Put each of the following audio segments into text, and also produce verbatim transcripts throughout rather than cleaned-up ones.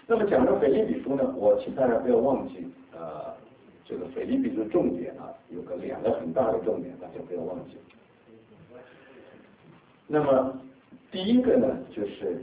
那么讲到腓立比书呢，我请大家不要忘记，呃，这个腓立比书重点啊，有个两个很大的重点，大家不要忘记。那么第一个呢，就是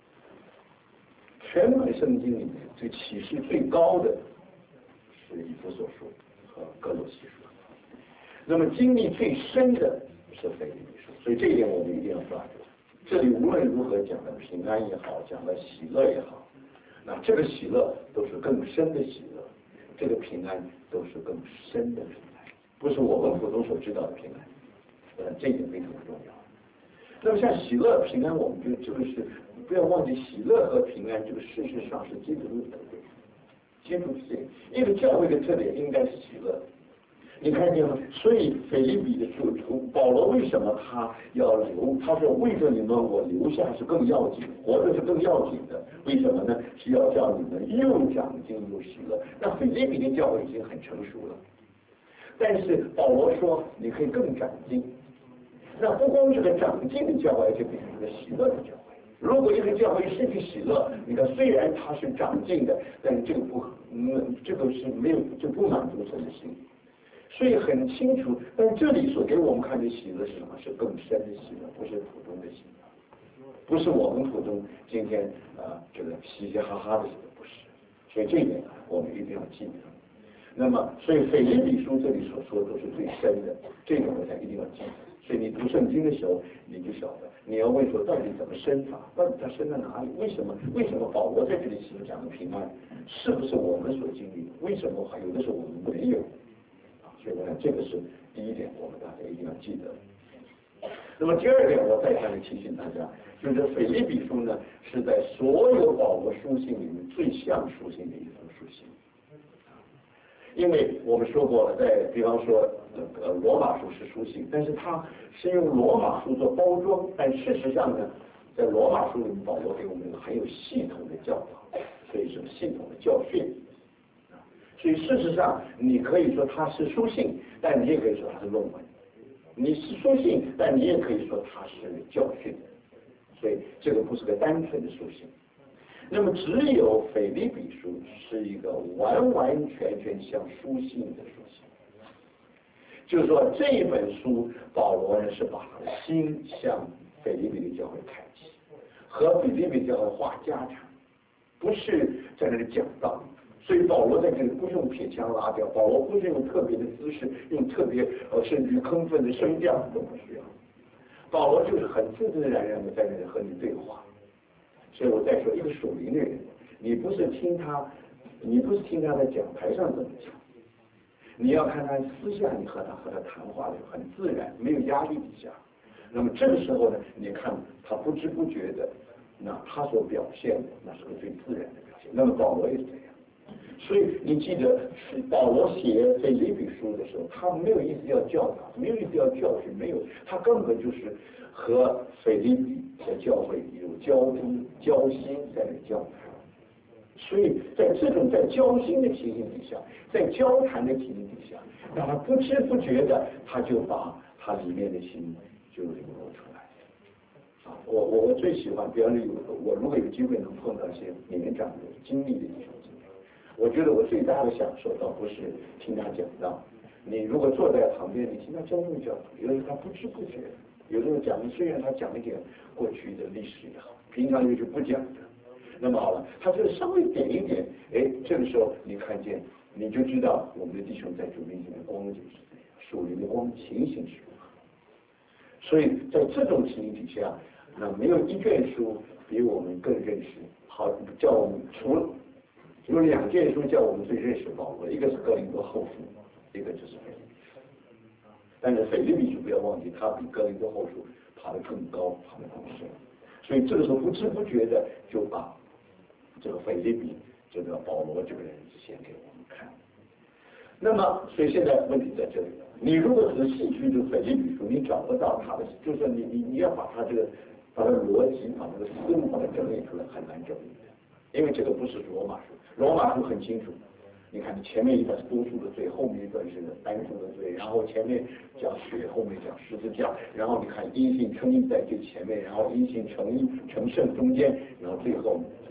全本圣经里面这个启示最高的是以弗所书和哥罗西书，那么经历最深的是腓立比书，所以这一点我们一定要抓住。这里无论如何讲的平安也好，讲的喜乐也好，那这个喜乐都是更深的喜乐，这个平安都是更深的平安，不是我们普通所知道的平安，呃，这一点非常重要。那么像喜乐平安，我们觉得这个是不要忘记，喜乐和平安这个事实上是基督徒的特点，基督徒一个教会的特点应该是喜乐。你看见吗？所以腓立比的主徒保罗为什么他要留？他说为着你们我留下是更要紧，活着是更要紧的。为什么呢？是要叫你们又长进又喜乐。那腓立比的教会已经很成熟了，但是保罗说你可以更长进。那不光是个长进的教会，而且变成一个喜乐的教会。如果一个教会失去喜乐，你看虽然它是长进的，但是这个不，嗯，这个是没有就不满足神的心。所以很清楚，但是这里所给我们看的喜乐是什么？是更深的喜乐，不是普通的喜乐，不是我们普通今天啊、呃、这个嘻嘻哈哈的喜乐，不是。所以这一点我们一定要记得。那么，所以腓立比书这里所说的都是最深的，这个我想一定要记得。所以你读圣经的时候，你就晓得，你要问说到底怎么深法，到底它深在哪里？为什么？为什么保罗在这里所讲的平安，是不是我们所经历的？为什么还有的时候我们没有？所以我想这个是第一点，我们大家一定要记得。那么第二点，我再三的提醒大家，就是腓立比书呢，是在所有保罗书信里面最像书信的一封书信。因为我们说过了，在比方说呃罗马书是书信，但是它是用罗马书做包装，但事实上呢，在罗马书里面保罗给我们很有系统的教导，所以是系统的教训。所以事实上，你可以说它是书信，但你也可以说它是论文；你是书信，但你也可以说它是教训。所以这个不是个单纯的书信。那么只有腓立比书是一个完完全全像书信的书信。就是说这一本书，保罗呢是把他的心向腓立比的教会开启，和腓立比教会话家常，不是在那里讲道理。所以保罗在这里不用撇腔拉调，保罗不是用特别的姿势，用特别呃甚至亢奋的声调都不需要。保罗就是很自自然然的在那里和你对话。所以我再说，一个属灵的人，你不是听他，你不是听他在讲台上怎么讲，你要看他私下你和他和他谈话的很自然，没有压力底下。那么这个时候呢，你看他不知不觉的，那他所表现的那是个最自然的表现。那么保罗也是这样。所以你记得，保罗写腓立比书的时候，他没有意思要教导，没有意思要教训，没有，他根本就是和腓立比的教会有交通、交心在那交谈。所以在这种在交心的情形底下，在交谈的情形底下，让他不知不觉的，他就把他里面的心就流露出来。啊，我我我最喜欢，比方说有我如果有机会能碰到一些年长的经历的弟兄姊妹。我觉得我最大的享受倒不是听他讲道，你如果坐在旁边，你听他教授教导，有的时候他不知不觉，有的时候讲的虽然他讲一点过去的历史也好，平常就是不讲的，那么好了，他就稍微点一点，哎，这个时候你看见，你就知道我们的弟兄在主面前的光景是怎样，属灵的光情形是如何。所以在这种情形底下，那没有一卷书比我们更认识，好叫我们除了。有两件书叫我们最认识保罗，一个是哥林多后书，一个就是腓立比书。但是腓立比书不要忘记，他比哥林多后书爬得更高，爬得更深。所以这个时候不知不觉的就把这个腓立比这个保罗这个人写给我们看。那么，所以现在问题在这里了。你如果仔细去读腓立比书，你找不到他的，就是你你你要把他这个把他的逻辑、把这个思路把它整理出来，很难整理的。因为这个不是罗马书，罗马书很清楚。你看，前面一段是多数的罪，后面一段是单数的罪，然后前面讲血，后面讲十字架，然后你看因信称义在最前面，然后因信成义成圣中间，然后最后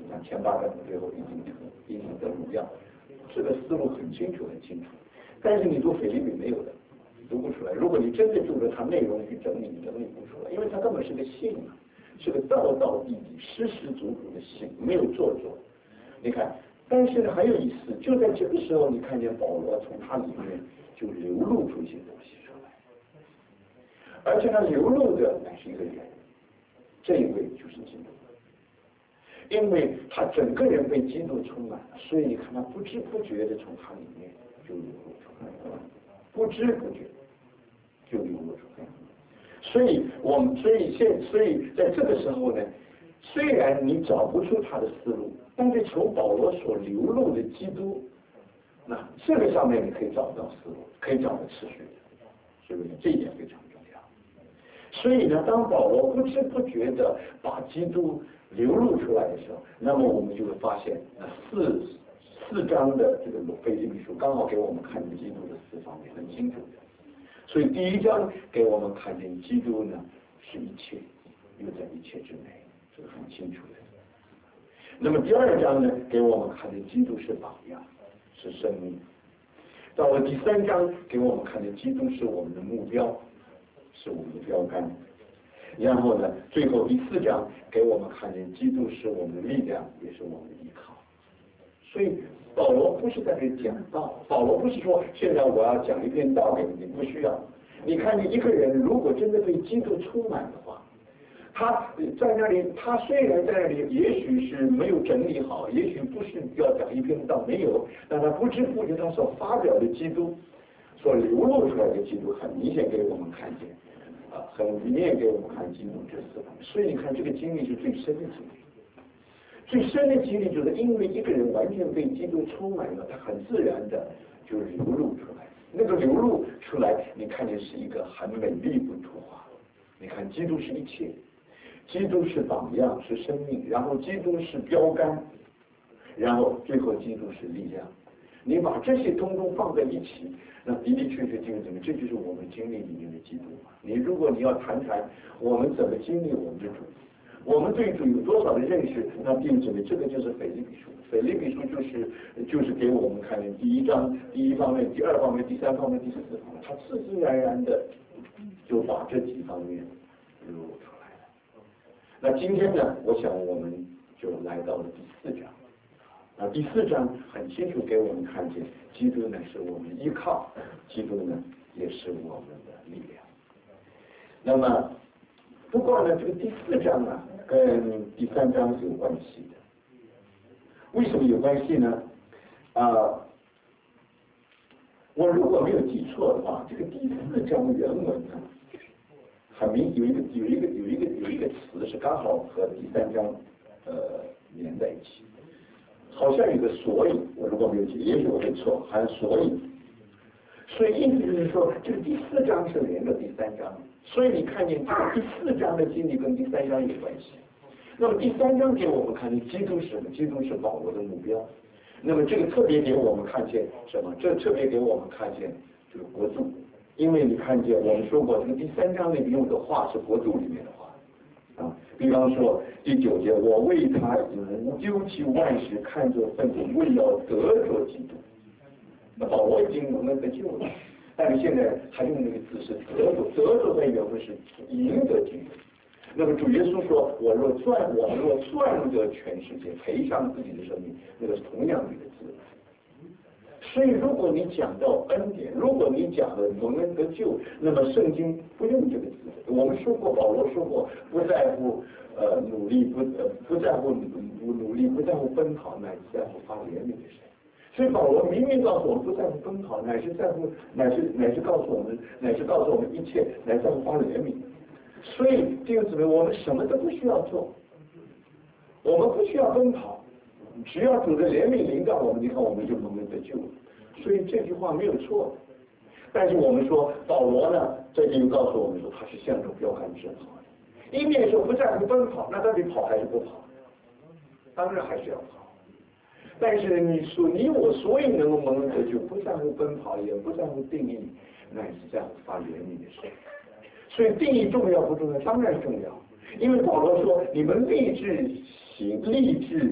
那前八章最后已经已经得荣耀，这个思路很清楚很清楚。但是你读腓立比没有的，读不出来。如果你真的注着它内容去整理，你整理不出来，因为它根本是个信啊，是个道道地地、实实足足的信，没有做作。你看，但是呢还有意思，就在这个时候，你看见保罗从他里面就流露出一些东西出来，而且他流露的乃是一个人，这一位就是基督。因为他整个人被基督充满了，所以你看他不知不觉的从他里面就流露出来了，不知不觉就流露出来了。所以我们所以现所以在这个时候呢，虽然你找不出他的思路，但是从保罗所流露的基督，那这个上面你可以找到思路，可以找到次序的，是不是？这一点非常重要。所以呢，当保罗不知不觉的把基督流露出来的时候，那么我们就会发现，四四章的这个腓立比书刚好给我们看见基督的四方面，很清楚的。所以第一章给我们看见基督呢是一切，又在一切之内，这个很清楚的。那么第二章呢，给我们看见基督是榜样，是生命。到了第三章，给我们看见基督是我们的目标，是我们的标杆。然后呢，最后第四章给我们看见基督是我们的力量，也是我们的依靠。所以保罗不是在这里讲道，保罗不是说现在我要讲一篇道给你，不需要。你看你一个人如果真的被基督充满的话，他在那里，他虽然在那里也许是没有整理好，也许不是要讲一篇道，没有，但他不知不觉他所发表的基督，所流露出来的基督，很明显给我们看见。啊，很明显给我们看基督这四方面，所以你看这个经历是最深的经历，最深的经历就是因为一个人完全被基督充满了，他很自然的就流露出来，那个流露出来，你看见是一个很美丽不图画。你看基督是一切，基督是榜样，是生命，然后基督是标杆，然后最后基督是力量。你把这些通通放在一起，那的的确确就是怎么，这就是我们经历里面的基督嘛。你如果你要谈谈我们怎么经历我们的主，我们对主有多少的认识，那弟兄姊妹，这个就是腓立比书。腓立比书就是就是给我们看见第一章第一方面、第二方面、第三方面、第四方面，它自自然然的就把这几方面流露出来了。那今天呢，我想我们就来到了第四章。啊，第四章很清楚给我们看见，基督呢是我们依靠，基督呢也是我们的力量。那么，不过呢，这个第四章啊，跟第三章是有关系的。为什么有关系呢？啊，我如果没有记错的话，这个第四章原文呢，很明有一个有一个有一个有一个词是刚好和第三章呃连在一起。好像有个所以，我如果没有记，也许我会错，好像所以，所以意思就是说，这个第四章是连着第三章，所以你看见这个第四章的经历跟第三章有关系。那么第三章给我们看见基督是什么？基督是保罗的目标。那么这个特别给我们看见什么？这特别给我们看见这个国度，因为你看见我们说过，这个第三章里用的话是国度里面的话。啊，比方说第九节，我为他丢弃万事，看作粪土，为要得着基督。那保罗已经我们得救了，但是现在他用那个字是得着，得着在原文是赢得基督。那么主耶稣说：“我若赚，我若赚得全世界，赔上自己的生命，那个是同样的一个字。”所以，如果你讲到恩典，如果你讲的蒙恩得救，那么圣经不用这个字。我们说过，保罗说过，不在乎呃努力，不呃不在乎努努力，不在乎奔跑，乃是在乎发怜悯的神。所以保罗明明告诉我们，不在乎奔跑，乃是在乎，乃是乃是告诉我们，乃是告诉我们一切，乃是在乎发怜悯。所以弟兄姊妹，我们什么都不需要做，我们不需要奔跑。只要主的怜悯领导我们，你看我们就蒙恩得救了。所以这句话没有错。但是我们说保罗呢，这里又告诉我们说他是向着标杆直跑的。一面说不在乎奔跑，那到底跑还是不跑？当然还是要跑。但是你说你我所以能够蒙恩得救，不在乎奔跑，也不在乎定义，乃是在乎发怜悯的事。所以定义重要不重要？当然重要。因为保罗说，你们立志行，立志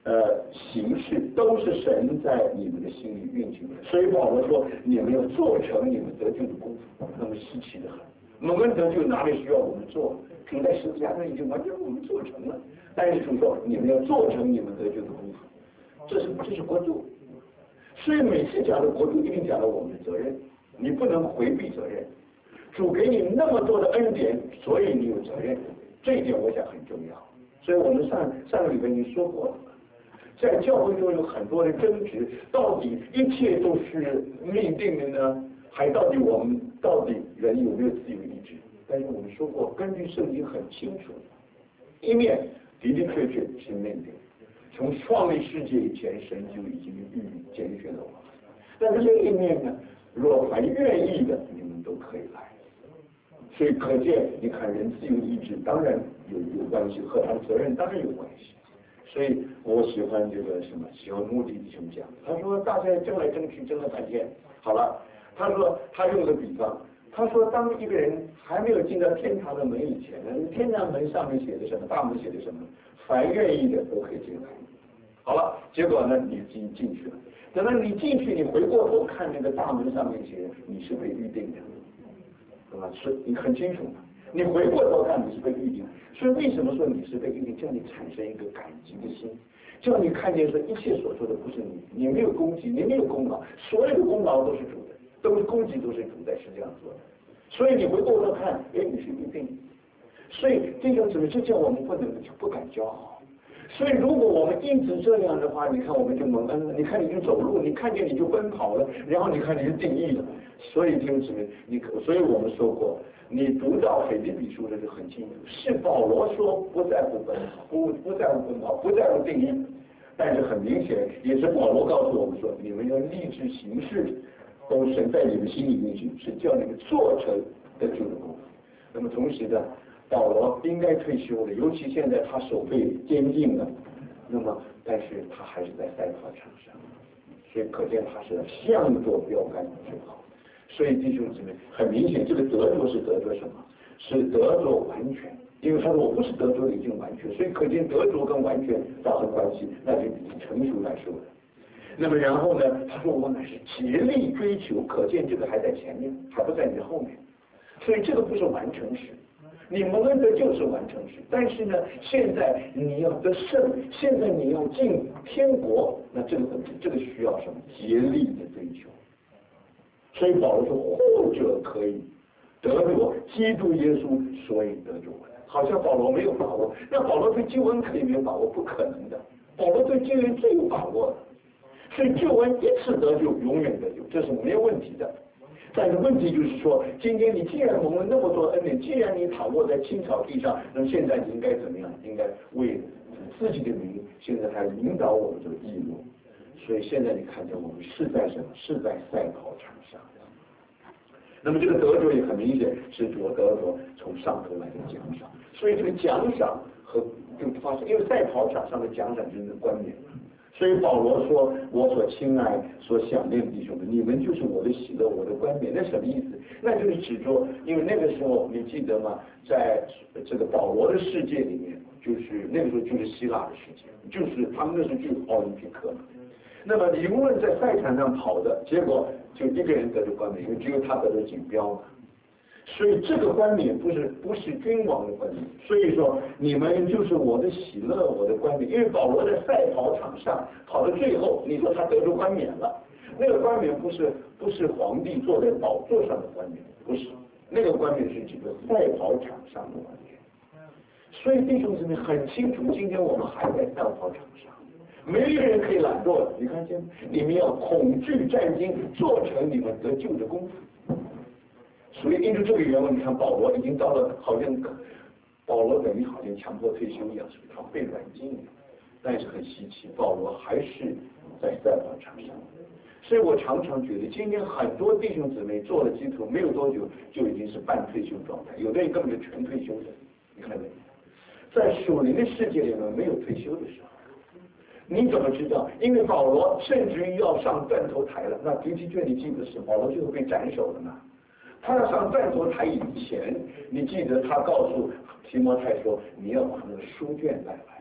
呃形式都是神在你们的心里运行的。所以保罗说，你们要做成你们得救的功夫，那么稀奇的很。我们得救哪里需要我们做？主在十字架上已经完全我们做成了。但是主说，你们要做成你们得救的功夫，这是这是国度。所以每次讲的国度，一定讲到我们的责任，你不能回避责任。主给你那么多的恩典，所以你有责任，这一点我想很重要。所以我们上上个礼拜已经说过了，在教会中有很多的争执，到底一切都是命定的呢，还到底我们到底人有没有自由意志？但是我们说过，根据圣经很清楚，一面的的确确是命定，从创立世界以前，神就已经预拣选了我们。但是另一面呢，若还愿意的，你们都可以来。所以可见，你看人自由意志当然有有关系，和他的责任当然有关系。所以我喜欢这个什么，喜欢穆迪弟兄讲，他说大家争来争去争了半天，好了，他说他用个比方，他说当一个人还没有进到天堂的门以前呢，天堂门上面写的什么，大门写的什么，凡愿意的都可以进来。好了，结果呢，你进进去了，等到你进去，你回过头看那个大门上面写，你是被预定的。啊，是你很清楚嘛？你回过头看，你是被预定，所以为什么说你是被预定？叫你产生一个感激的心，叫你看见说一切所做的不是你，你没有功绩，你没有功劳，所有的功劳都是主的，都是功绩都是主在世界上做的。所以你回过头看，哎，你是预定。所以这种怎么就叫我们不能就不敢骄傲？所以如果我们一直这样的话，你看我们就蒙恩了。你看你就走路，你看见你就奔跑了，然后你看你就定义了。所以就是你，所以我们说过，你读到腓立比书的就很清楚，是保罗说不在乎奔跑，不不在乎奔跑，不在乎定义，但是很明显也是保罗告诉我们说，你们要立志行事，都神在你们心里运行，是叫你们做成得救的功夫。那么同时呢，保罗应该退休了，尤其现在他手被监禁了，那么但是他还是在赛跑场上，所以可见他是向着标杆去跑。所以弟兄姊妹，很明显这个得着是得着什么？是得着完全。因为他说我不是得着已经完全，所以可见得着跟完全发生关系，那就比成熟来说的。那么然后呢，他说我乃是竭力追求，可见这个还在前面，还不在你的后面。所以这个不是完成时。你蒙恩得救是完成时，但是呢，现在你要得胜，现在你要进天国，那这个这个需要什么？竭力的追求。所以保罗说，或者可以得着基督耶稣，所以得着我。好像保罗没有把握，那保罗对救恩可以没有把握？不可能的。保罗对救恩最有把握的，所以救恩一次得救，永远得救，这是没有问题的。但是问题就是说，今天你既然蒙了那么多恩典，既然你躺卧在青草地上，那么现在你应该怎么样？应该为自己的名，现在还引导我们这个义路。所以现在你看见我们是在什么？是在赛跑场上。那么这个得着也很明显是主得着从上头来的奖赏。所以这个奖赏和就发生，因为赛跑场上的奖赏就是冠冕。所以保罗说，我所亲爱所想念的弟兄们，你们就是我的喜乐，我的冠冕。那什么意思？那就是指着，因为那个时候你记得吗？在这个保罗的世界里面，就是那个时候就是希腊的世界，就是他们那时候就是奥林匹克嘛。那么你无论在赛场上跑的，结果就一个人得着冠冕，因为只有他得着锦标嘛。所以这个冠冕不是不是君王的冠冕，所以说你们就是我的喜乐，我的冠冕。因为保罗在赛跑场上跑到最后，你说他得着冠冕了，那个冠冕不是不是皇帝坐在宝座上的冠冕，不是，那个冠冕是指的赛跑场上的冠冕。所以弟兄姊妹很清楚，今天我们还在赛跑场上，没一个人可以懒惰的。你看见你们要恐惧战惊，做成你们得救的功夫。所以因为这个原文，你看保罗已经到了，好像保罗等于好像强迫退休一样，所以他被软禁了。但是很稀奇，保罗还是在赛跑场上。所以我常常觉得，今天很多弟兄姊妹做了基督徒没有多久，就已经是半退休状态，有的人根本就全退休的。你看没有？在属灵的世界里面没有退休的时候。你怎么知道？因为保罗甚至于要上断头台了。那第七卷你记得是保罗最后被斩首了嘛？他要上断头台以前，你记得他告诉提摩太说，你要把那个书卷带来。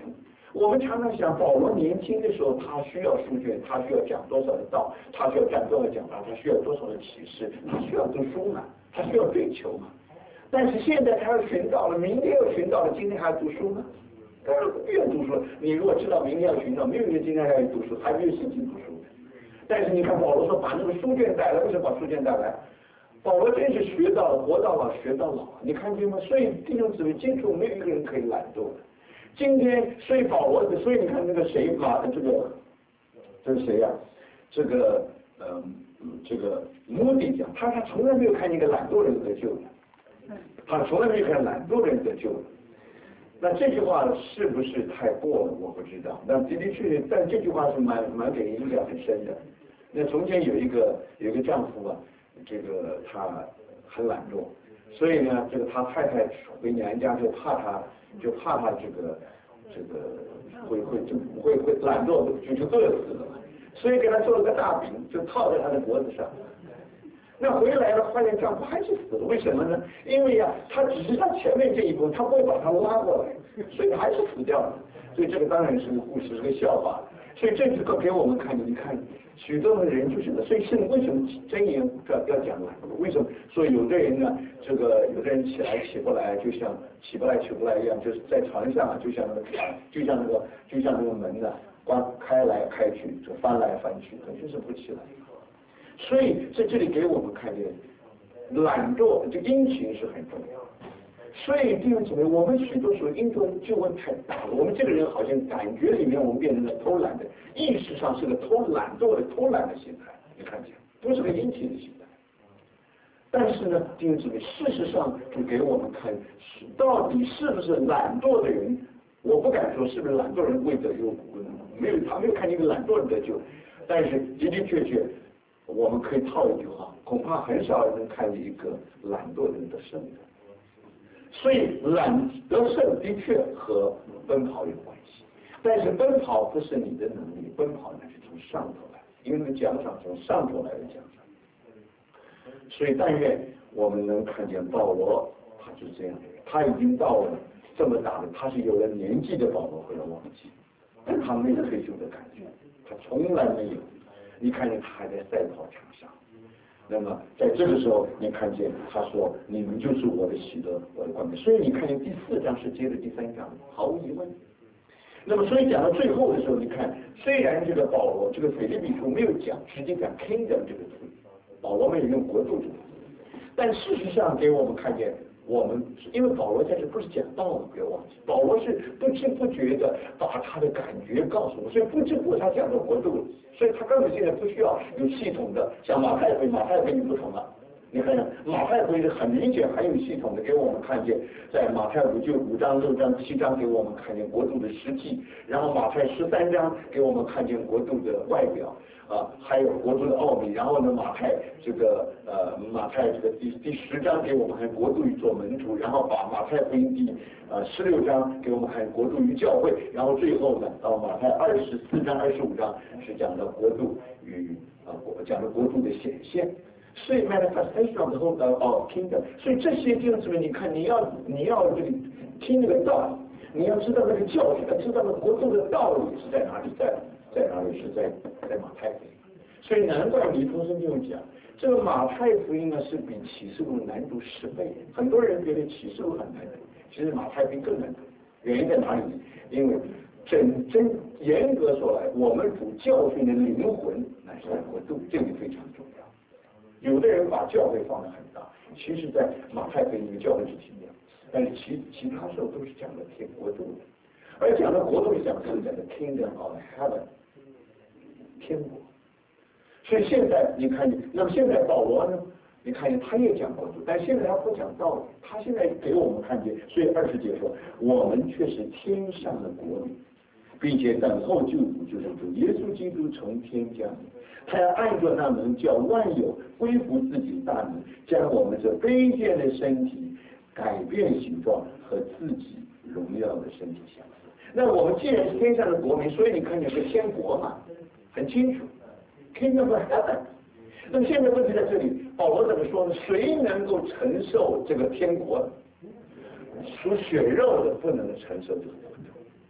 我们常常想，保罗年轻的时候，他需要书卷，他需要讲多少的道，他需要站多少讲堂，他需要多少的启示，他需要读书嘛，他需要追求嘛。但是现在他要寻到了，明天要寻到了，今天还要读书吗？当然不要读书。你如果知道明天要寻到，没有人今天还要读书，还没有心情读书。但是你看保罗说，把那个书卷带来，为什么把书卷带来？保罗真是学到了，活到老，学到老，你看见吗？所以弟兄姊妹，记住，没有一个人可以懒惰的。今天，所以保罗，所以你看那个谁马，这个这是谁呀、啊？这个嗯、呃，这个穆迪讲，他他从来没有看见一个懒惰人得救的，他从来没有看懒惰人得救的。那这句话是不是太过了？我不知道。那的的确确，但这句话是蛮蛮给人印象很深的。那从前有一个有一个丈夫啊，这个他很懒惰，所以呢，这个他太太回娘家就怕他，就怕他这个这个会会就会会懒惰就就饿死了，所以给他做了个大饼，就套在他的脖子上。那回来了，发现丈夫还是死了，为什么呢？因为呀、啊，他只是他前面这一步，他不会把他拉过来，所以他还是死掉了。所以这个当然是个故事，是个笑话。所以这这个给我们看，你看许多的人就是的，所以是为什么箴言要要讲懒惰？为什么？所以有的人呢，这个有的人起来起不来，就像起不来起不来一样，就是在床上啊，就像那个就像那个就像那个门呢、啊，关开来开去，就翻来翻去，他就是不起来。所以在这里给我们看见，懒惰这殷勤是很重要。所以弟兄姊妹，我们许多时候因着救恩太大了，我们这个人好像感觉里面我们变成了偷懒的，意识上是个偷懒惰的偷懒的心态，你看见不是个殷勤的心态。但是呢，弟兄姊妹，事实上就给我们看，到底是不是懒惰的人？我不敢说是不是懒惰人未得救，没有他没有看见一个懒惰人得救，但是的的确确。我们可以套一句话，恐怕很少人能看见一个懒惰人得胜的。所以懒得胜的确和奔跑有关系，但是奔跑不是你的能力，奔跑乃是从上头来，因为那个奖赏从上头来的奖赏。所以但愿我们能看见保罗，他就是这样的人，他已经到了这么大的，他是有了年纪的保罗会忘记，但他没有退休的感觉，他从来没有。你看见他还在赛跑场上，那么在这个时候，你看见他说：“你们就是我的喜乐，我的冠冕。”所以你看见第四章是接着第三章，毫无疑问。那么所以讲到最后的时候，你看，虽然这个保罗这个腓立比书没有讲直接讲 kingdom 这个词，保罗没有用国度这个词，但事实上给我们看见。我们因为保罗在这不是讲道理，不要忘记，保罗是不知不觉的把他的感觉告诉我，所以不知不觉他讲到国度，所以他根本现在不需要有系统的，像马太福音，马太福音不同了。你看看马太福音是很明显很有系统的给我们看见，在马太五就五章六章七章给我们看见国度的实际，然后马太十三章给我们看见国度的外表啊，还有国度的奥秘，然后呢马太这个呃马太这个第第十章给我们看国度与做门徒，然后把马太福音第呃十六章给我们看国度与教会，然后最后呢到马太二十四章二十五章是讲的国度与啊讲的国度的显现。所以 manifestation of the whole of kingdom， 所以这些弟兄姊妹，你看你要你要这个听那个道，你要知道那个教训，知道那个国度的道理是在哪里，在在哪里是在在马太福音。所以难怪李宗盛就讲，这个马太福音呢是比启示录难读十倍。很多人觉得启示录很难读，其实马太福音更难读。原因在哪里？因为真真严格说来，我们主教训的灵魂乃是在国度，这个非常重要。有的人把教会放得很大，其实在马太福音里面教会是挺小，但是其其他时候都是讲的天国度的，而讲的国度是讲的是讲的 kingdom of heaven， 天国。所以现在你看，那么现在保罗呢？你看见他也讲国度，但现在他不讲道理，他现在给我们看见，所以二十节说，我们却是天上的国民，并且等候救主，就是主耶稣基督从天降临。他要按着那能叫万有恢复自己的大能，将我们这卑贱的身体改变形状，和自己荣耀的身体相似。那我们既然是天上的国民，所以你看见是天国嘛，很清楚 ，Kingdom of Heaven。那么现在问题在这里，保罗怎么说呢？谁能够承受这个天国？属血肉的不能承受这个国度。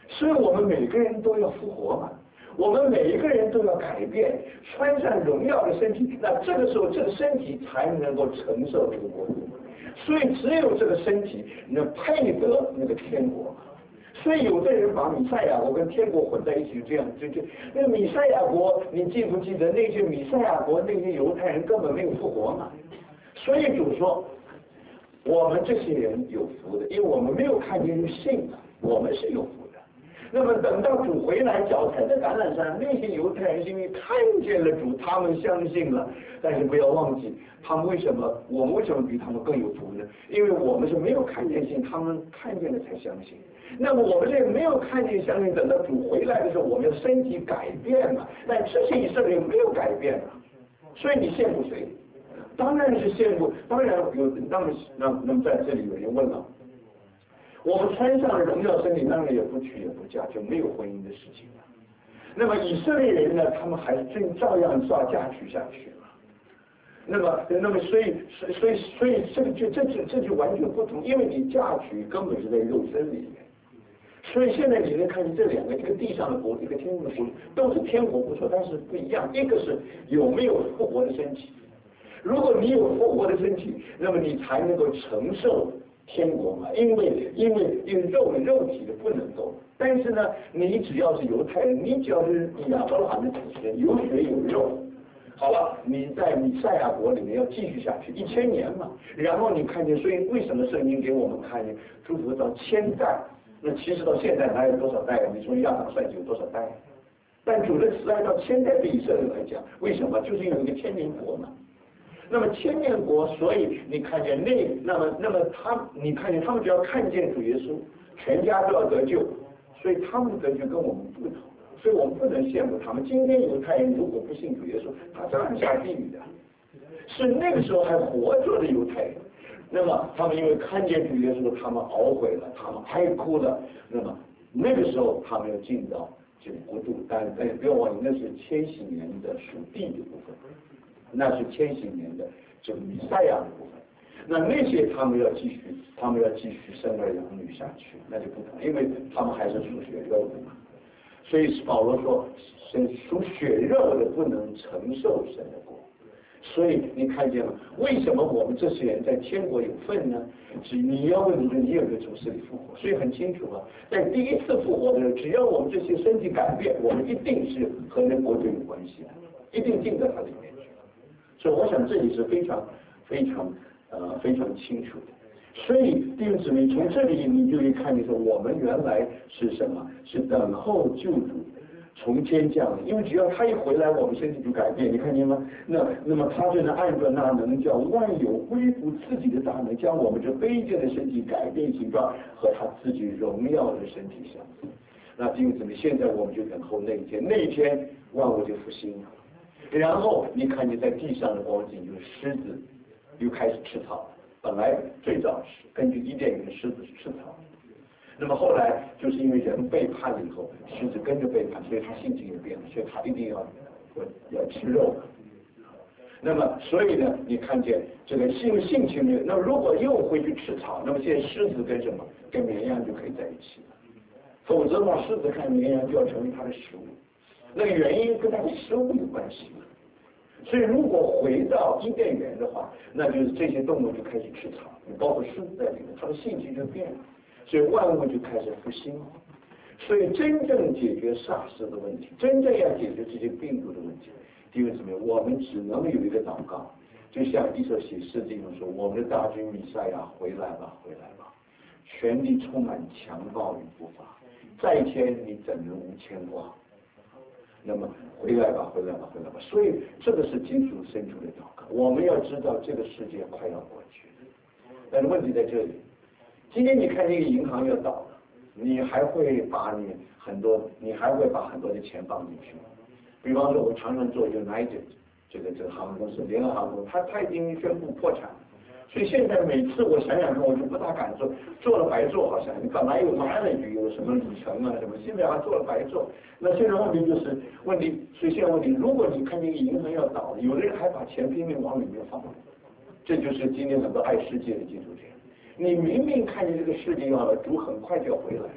所以我们每个人都要复活嘛，我们每一个人都要改变，穿上荣耀的身体，那这个时候这个身体才能够承受这个国度。所以只有这个身体能配得那个天国。所以有的人把弥赛亚国跟天国混在一起，这样就就那个弥赛亚国，你记不记得那些弥赛亚国那些犹太人根本没有复活嘛？所以主说，我们这些人有福的，因为我们没有看见就信了，我们是有福的。那么等到主回来脚踩在橄榄山，那些犹太人是因为看见了主，他们相信了。但是不要忘记，他们为什么我们为什么比他们更有福呢？因为我们是没有看见信，他们看见了才相信。那么我们这个没有看见相信，等到主回来的时候，我们的身体改变了，但这些以色列没有改变了。所以你羡慕谁？当然是羡慕，当然有那么那那么在这里有人问了，我们穿上了荣耀身体，当然也不娶也不嫁，就没有婚姻的事情了。那么以色列人呢，他们还真照样照嫁娶下去了。那么，那么所以，所以，所以，所以这个就这就这就完全不同，因为你嫁娶根本是在肉身里面。所以现在你能看见这两个，一个地上的国，一个天国的国，都是天国不错，但是不一样。一个是有没有复活的身体，如果你有复活的身体，那么你才能够承受天国嘛，因为因为因为肉肉体的不能够。但是呢，你只要是犹太人，你只要是亚伯拉罕的子孙，有血有肉。好了，你在弥赛亚国里面要继续下去一千年嘛，然后你看见，所以为什么圣经给我们看见祝福到千代？那其实到现在还有多少代？你从亚当算起有多少代？但主的慈爱到千代对以色列来讲，为什么？就是有一个千年国嘛。那么千年国，所以你看见那那么那么他，你看见他们只要看见主耶稣，全家都要得救，所以他们的得救跟我们不同。所以我们不能羡慕他们。今天犹太人如果不信主耶稣，他照样下地狱的。是那个时候还活着的犹太人，那么他们因为看见主耶稣，他们懊悔了，他们哀哭了。那么那个时候他们要进到这个国度，但但不要忘记，那是千禧年的属地的部分，那是千禧年的这个弥赛亚的部分。那那些他们要继续，他们要继续生儿养女下去，那就不同，因为他们还是属血肉的嘛。所以保罗说，属血肉的不能承受神的国。所以你看见了，为什么我们这些人在天国有份呢？只你要问你，你有没有从死里复活？所以很清楚啊，在第一次复活的时候，只要我们这些身体改变，我们一定是和那国度有关系的，一定进到它里面去。所以我想这里是非常非常呃非常清楚的。所以弟兄姊妹，从这里你就可以看见说，我们原来是什么？是等候救主从天降的。因为只要他一回来，我们身体就改变，你看见吗？那那么他就能按着那能叫万有恢复自己的大能，将我们这卑贱的身体改变形状，和他自己荣耀的身体相似。那弟兄姊妹，现在我们就等候那一天，那一天万物就复兴了。然后你看见在地上的光景，就是狮子又开始吃草。本来最早是根据伊甸园的狮子是吃草，那么后来就是因为人背叛了以后，狮子跟着背叛，所以他性情也变了，所以他一定要要吃肉。那么所以呢，你看见这个性性情没有，那么如果又回去吃草，那么现在狮子跟什么？跟绵羊就可以在一起了。否则的话，狮子看绵羊就要成为它的食物，那个原因跟它的食物有关系。所以如果回到伊甸园的话，那就是这些动物就开始吃草，包括狮子在里面，它的性情就变了，所以万物就开始复兴。所以真正解决萨斯的问题，真正要解决这些病毒的问题，弟兄姊妹，我们只能有一个祷告，就像以色写诗经中说，我们的大军弥赛亚回来吧，回来吧，全地充满强暴与不法，在天你怎能无牵挂？那么回来吧，回来吧，回来吧。所以这个是基督生出的祷告。我们要知道这个世界快要过去，但是问题在这里。今天你看这个银行要倒了，你还会把你很多，你还会把很多的钱放进去吗？比方说，我常常做 United 这个这个航空公司，联合航空，它它已经宣布破产了。所以现在每次我想想看，我就不大敢做，做了白做，好像你本来有 manage 有什么里程啊什么，现在还做了白做。那现在问题就是问题，所以现在问题，如果你看见银行要倒，有的人还把钱拼命往里面放，这就是今天很多爱世界的基督徒。你明明看见这个世界要了，主很快就要回来，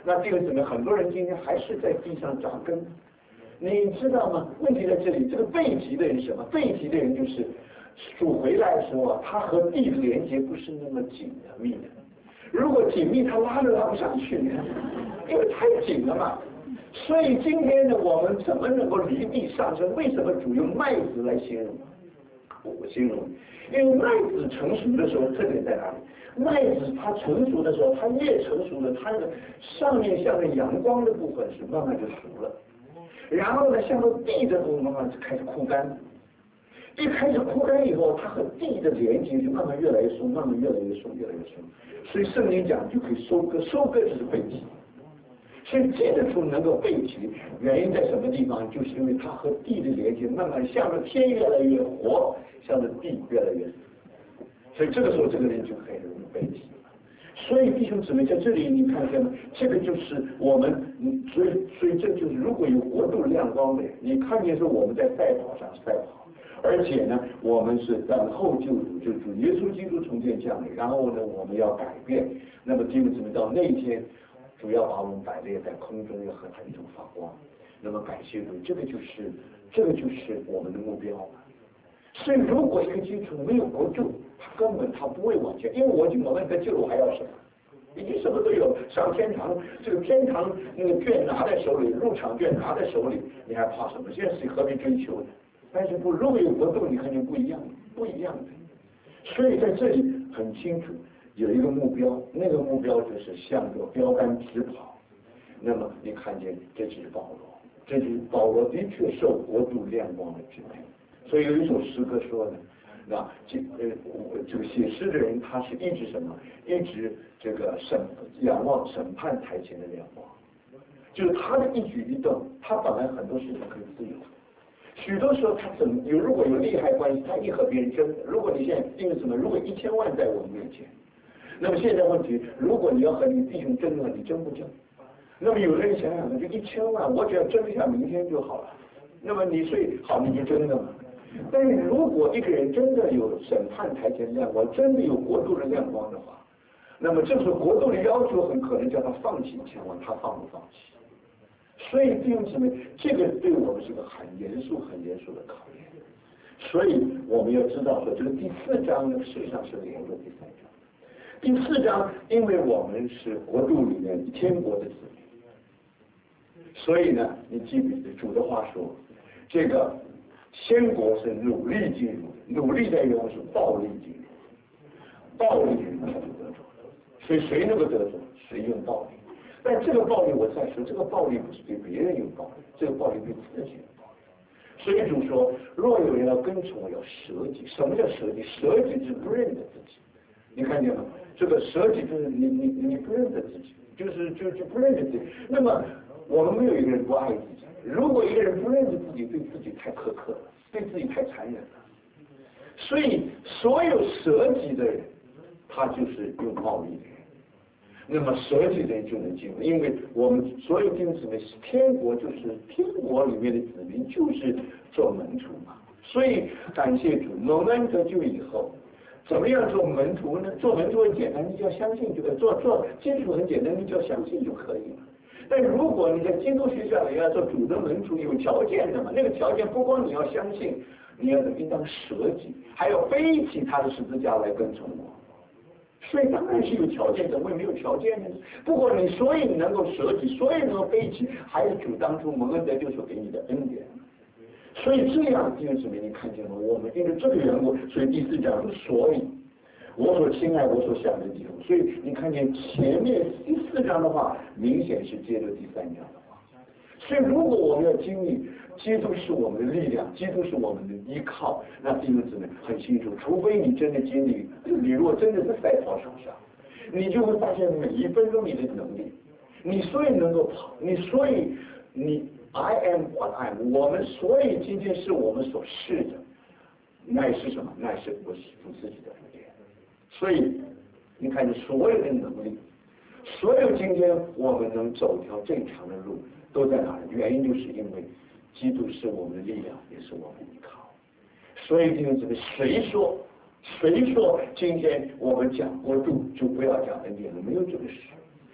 那这个怎么很多人今天还是在地上扎根？你知道吗？问题在这里，这个背脊的人是什么？背脊的人就是主回来的时候啊，他和地的连接不是那么紧密的。如果紧密，他拉都拉不上去，因为太紧了嘛。所以今天呢，我们怎么能够离地上升？为什么主用麦子来形容？我形容，因为麦子成熟的时候，特点在哪里？麦子它成熟的时候，它越成熟了，它的上面向着阳光的部分是慢慢就熟了，然后呢，向着地的部分慢慢就开始枯干。一开始枯干以后，它和地的连接就慢慢越来越松，慢慢越来越松，越来越松。所以圣经讲就可以收割，收割就是背脊。所以结得出能够背脊，原因在什么地方？就是因为它和地的连接慢慢向着天越来越活，向着地越来越死。所以这个时候，这个人就很容易背脊。所以弟兄姊妹在这里，你看见吗？这个就是我们，所以所以这就是如果有过度亮光的人，你看见是我们在赛跑上赛跑，而且呢，我们是等候救主，就主耶稣基督从天降临，然后呢，我们要改变。那么弟兄姊妹到那一天，主要把我们摆列在空中，要和他一同发光。那么感谢主，这个就是这个就是我们的目标。所以如果一个基础没有国度，他根本他不会往前，因为我已经我们在救我还要什么？已经什么都有，上天堂，这个天堂那个券拿在手里，入场券拿在手里，你还怕什么？现在是何必追求的？但是不，如果有国度，你看见不一样，不一样的。所以在这里很清楚有一个目标，那个目标就是向着标杆直跑。那么你看见这就是保罗，这就是保罗的确受国度亮光的支配。所以有一首诗歌说呢，那这呃这个写诗的人他是一直什么？一直这个审仰望审判台前的亮光，就是他的一举一动，他本来很多事情可以自由的。许多时候他怎么有如果有利害关系，他一和别人争。如果你现在因为什么？如果一千万在我们面前，那么现在问题，如果你要和你弟兄争了，你争不争？那么有的人想想，就一千万，我只要争一下，明天就好了。那么你所以好，你就争了嘛。但是如果一个人真的有审判台前亮光，真的有国度的亮光的话，那么这时候国度的要求很可能叫他放弃一千万，他放不放弃？所以弟兄姊妹，这个对我们是个很严肃、很严肃的考验。所以我们要知道说，这个第四章呢，实际上是连着第三章。第四章，因为我们是国度里面天国的子民，所以呢，你记不记得主的话说，这个先国是努力进入，努力在原文是暴力进入，暴力人才能得着，所以谁能够得着，谁用暴力。但这个暴力，我再说，这个暴力不是对别人用暴力，这个暴力对自己用暴力。所以主说，若有人要跟从我，要舍己。什么叫舍己？舍己是不认得自己。你看见吗？这个舍己就是你你你不认得自己，就是就就不认得自己。那么我们没有一个人不爱自己。如果一个人不认得自己，对自己太苛刻了，对自己太残忍了。所以所有舍己的人，他就是用暴力的人。那么舍己的人就能进入，因为我们所有弟兄姊妹，天国就是天国里面的子民，就是做门徒嘛。所以感谢主，蒙恩得救以后，怎么样做门徒呢？做门徒很简单，你只要相信就可以；做做基础很简单，你只要相信就可以了。但如果你在基督学校里要做主的门徒，有条件的嘛？那个条件不光你要相信，你要应当舍己，还要背起他的十字架来跟从我。所以当然是有条件的，为没有条件呢？不过你所以能够舍己，所以能够背起，还是主当初蒙恩得救所给你的恩典。所以这样弟兄姊妹，你看见吗？我们因为这个缘故，所以第四讲说，所以我所亲爱我所想的弟兄，所以你看见前面第四章的话，明显是接着第三章的话。所以如果我们要经历基督是我们的力量，基督是我们的依靠，那弟兄姊妹很清楚，除非你真的经历，你如果真的是赛跑场上，你就会发现每一分钟你的能力，你所以能够跑，你所以你 I am what I am， 我们所以今天是我们所是的，乃是什么？乃是我是主自己的恩典。所以你看，你所有的能力，所有今天我们能走一条正常的路，都在哪里？原因就是因为基督是我们的力量，也是我们的依靠。所以弟兄姊妹，谁说谁说今天我们讲国度就不要讲恩典了？没有这个事。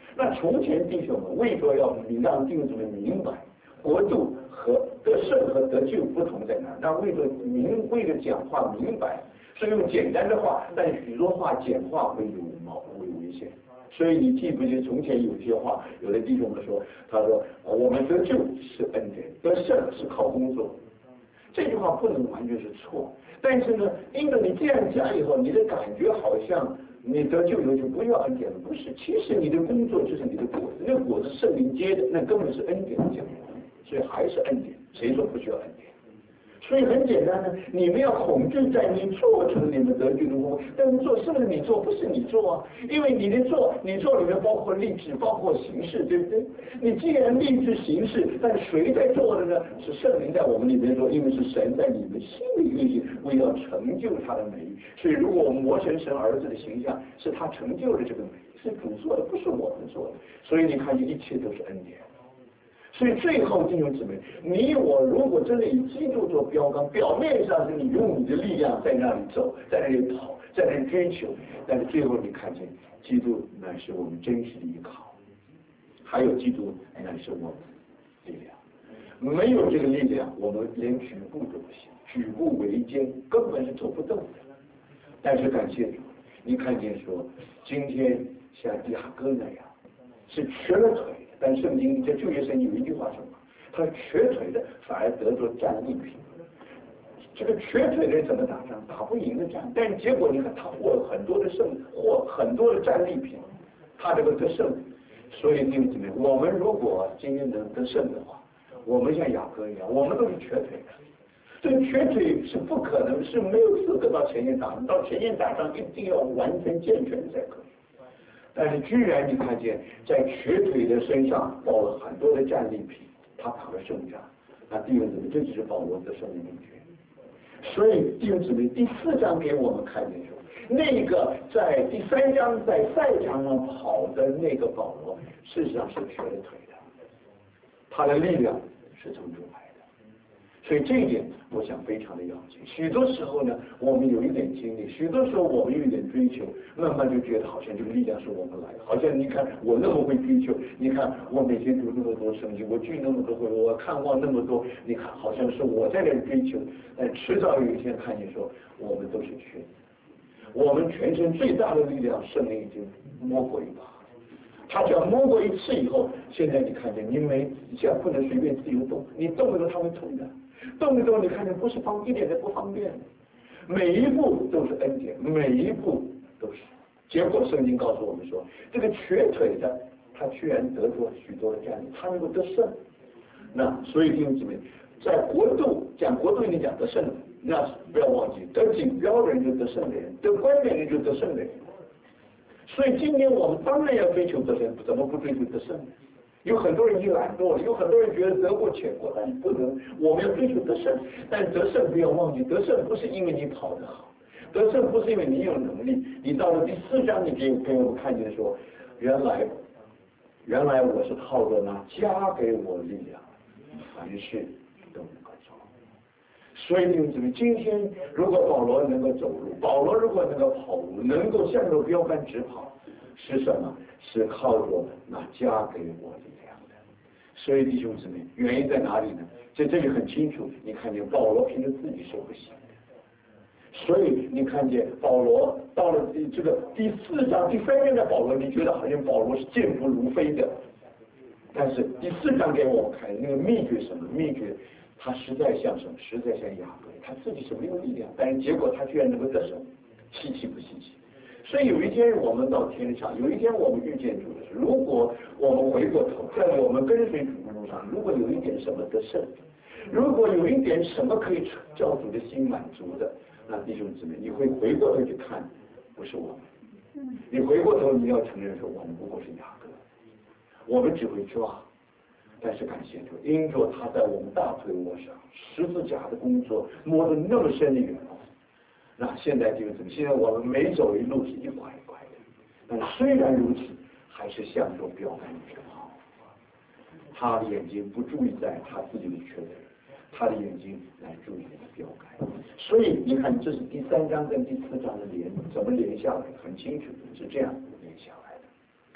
那从前弟兄们为着要让弟兄们明白国度和得胜和得救不同在哪？那为了明为了讲话明白，是用简单的话，但许多话简化会有毛会有危险。所以你记不记得从前有些话，有的弟兄们说，他说、呃、我们得救是恩典，得胜是靠工作。这句话不能完全是错，但是呢，因为你这样讲以后，你的感觉好像你得救以后就不要恩典了，不是？其实你的工作就是你的果子，那果子圣灵结的，那根本是恩典的奖励，所以还是恩典。谁说不需要恩典？所以很简单的，你们要恐惧在你做成你们得救的工，但是做是不是你做？不是你做啊，因为你的做，你做里面包括立志，包括形式，对不对？你既然立志形式，但谁在做的呢？是圣灵在我们里面做，因为是神在你们心里运行，为了成就他的美意。所以如果我们磨成神儿子的形象，是他成就了这个美，是主做的，不是我们做的。所以你看，一切都是恩典。所以最后弟兄姊妹，你我如果真的以基督做标杆，表面上是你用你的力量在那里走，在那里跑，在那里追求，但是最后你看见基督乃是我们真实的依靠，还有基督乃是我们的力量。没有这个力量，我们连举步都不行，举步维艰，根本是走不动的。但是感谢主，你看见说，今天像雅各那样是瘸了腿。但圣经在旧约圣经有一句话什么？他是瘸腿的，反而得着战利品。这个瘸腿的人怎么打仗？打不赢的仗，但结果你看他获了很多的胜，获很多的战利品，他这个得胜。所以弟兄姊妹，我们如果今天能得胜的话，我们像雅各一样，我们都是瘸腿的。这个瘸腿是不可能，是没有资格到前线打仗，到前线打仗一定要完全健全才可以。但是居然你看见在瘸腿的身上报了很多的战利品，他打了胜仗。那弟兄姊妹，这就是保罗得胜的秘诀。所以弟兄姊妹，第四章给我们看见说，那个在第三章在赛场上跑的那个保罗，事实上是瘸了腿的，他的力量是从主来的。所以这一点我想非常的要紧。许多时候呢，我们有一点经历，许多时候我们有一点追求，慢慢就觉得好像这个力量是我们来的，好像你看我那么会追求，你看我每天读那么多圣经，我聚那么多会，我看望那么多，你看好像是我在那里追求，但迟早有一天看见说，我们都是缺的，我们全身最大的力量，圣灵已经摸过一把。他只要摸过一次以后，现在你看见你没，你现在不能随便自由动，你动一动他会痛的，动一动你看见不是方一点都不方便，每一步都是恩典，每一步都是。结果圣经告诉我们说，这个瘸腿的他居然得着许多的战利，他能够得胜。那所以弟兄姊妹，在国度讲国度里面讲得胜的，那不要忘记，得锦标的人就得胜的人，得冠冕的人就得胜的人。所以今天我们当然要追求得胜，怎么不追求得胜呢？有很多人已经懒惰了，有很多人觉得得过且过，但是不能，我们要追求得胜。但得胜不要忘记，得胜不是因为你跑得好，得胜不是因为你有能力。你到了第四章，你给给我们看见说，原来原来我是靠着那加给我力量，凡事都能够做。所以弟兄姊妹，今天如果保罗能够走路，保罗如果能够跑路，能够向着标杆直跑，是什么？是靠着那加给我力量的。所以弟兄姊妹，原因在哪里呢？在这里很清楚，你看见保罗凭着自己是不行的。所以你看见保罗到了这个第四章第三章的保罗，你觉得好像保罗是健步如飞的，但是第四章给我们看那个秘诀什么？秘诀他实在像什么？实在像雅各，他自己是没有力量，但是结果他居然能够得胜，稀奇不稀奇？所以有一天我们到天上，有一天我们遇见主的时候，如果我们回过头，在我们跟随主的路上，如果有一点什么得胜，如果有一点什么可以叫主的心满足的，那弟兄姊妹，你会回过头去看，不是我们，你回过头你要承认说，我们不过是雅各，我们只会抓。但是感谢主，因着他在我们大腿窝上十字架的工作摸得那么深的远方，那现在就怎么？现在我们每走一路是一拐一拐的，但虽然如此，还是向着标杆去跑。他的眼睛不注意在他自己的缺点，他的眼睛来注意那个标杆。所以你看，这是第三章跟第四章的连怎么连下来，很清楚是这样连下来的。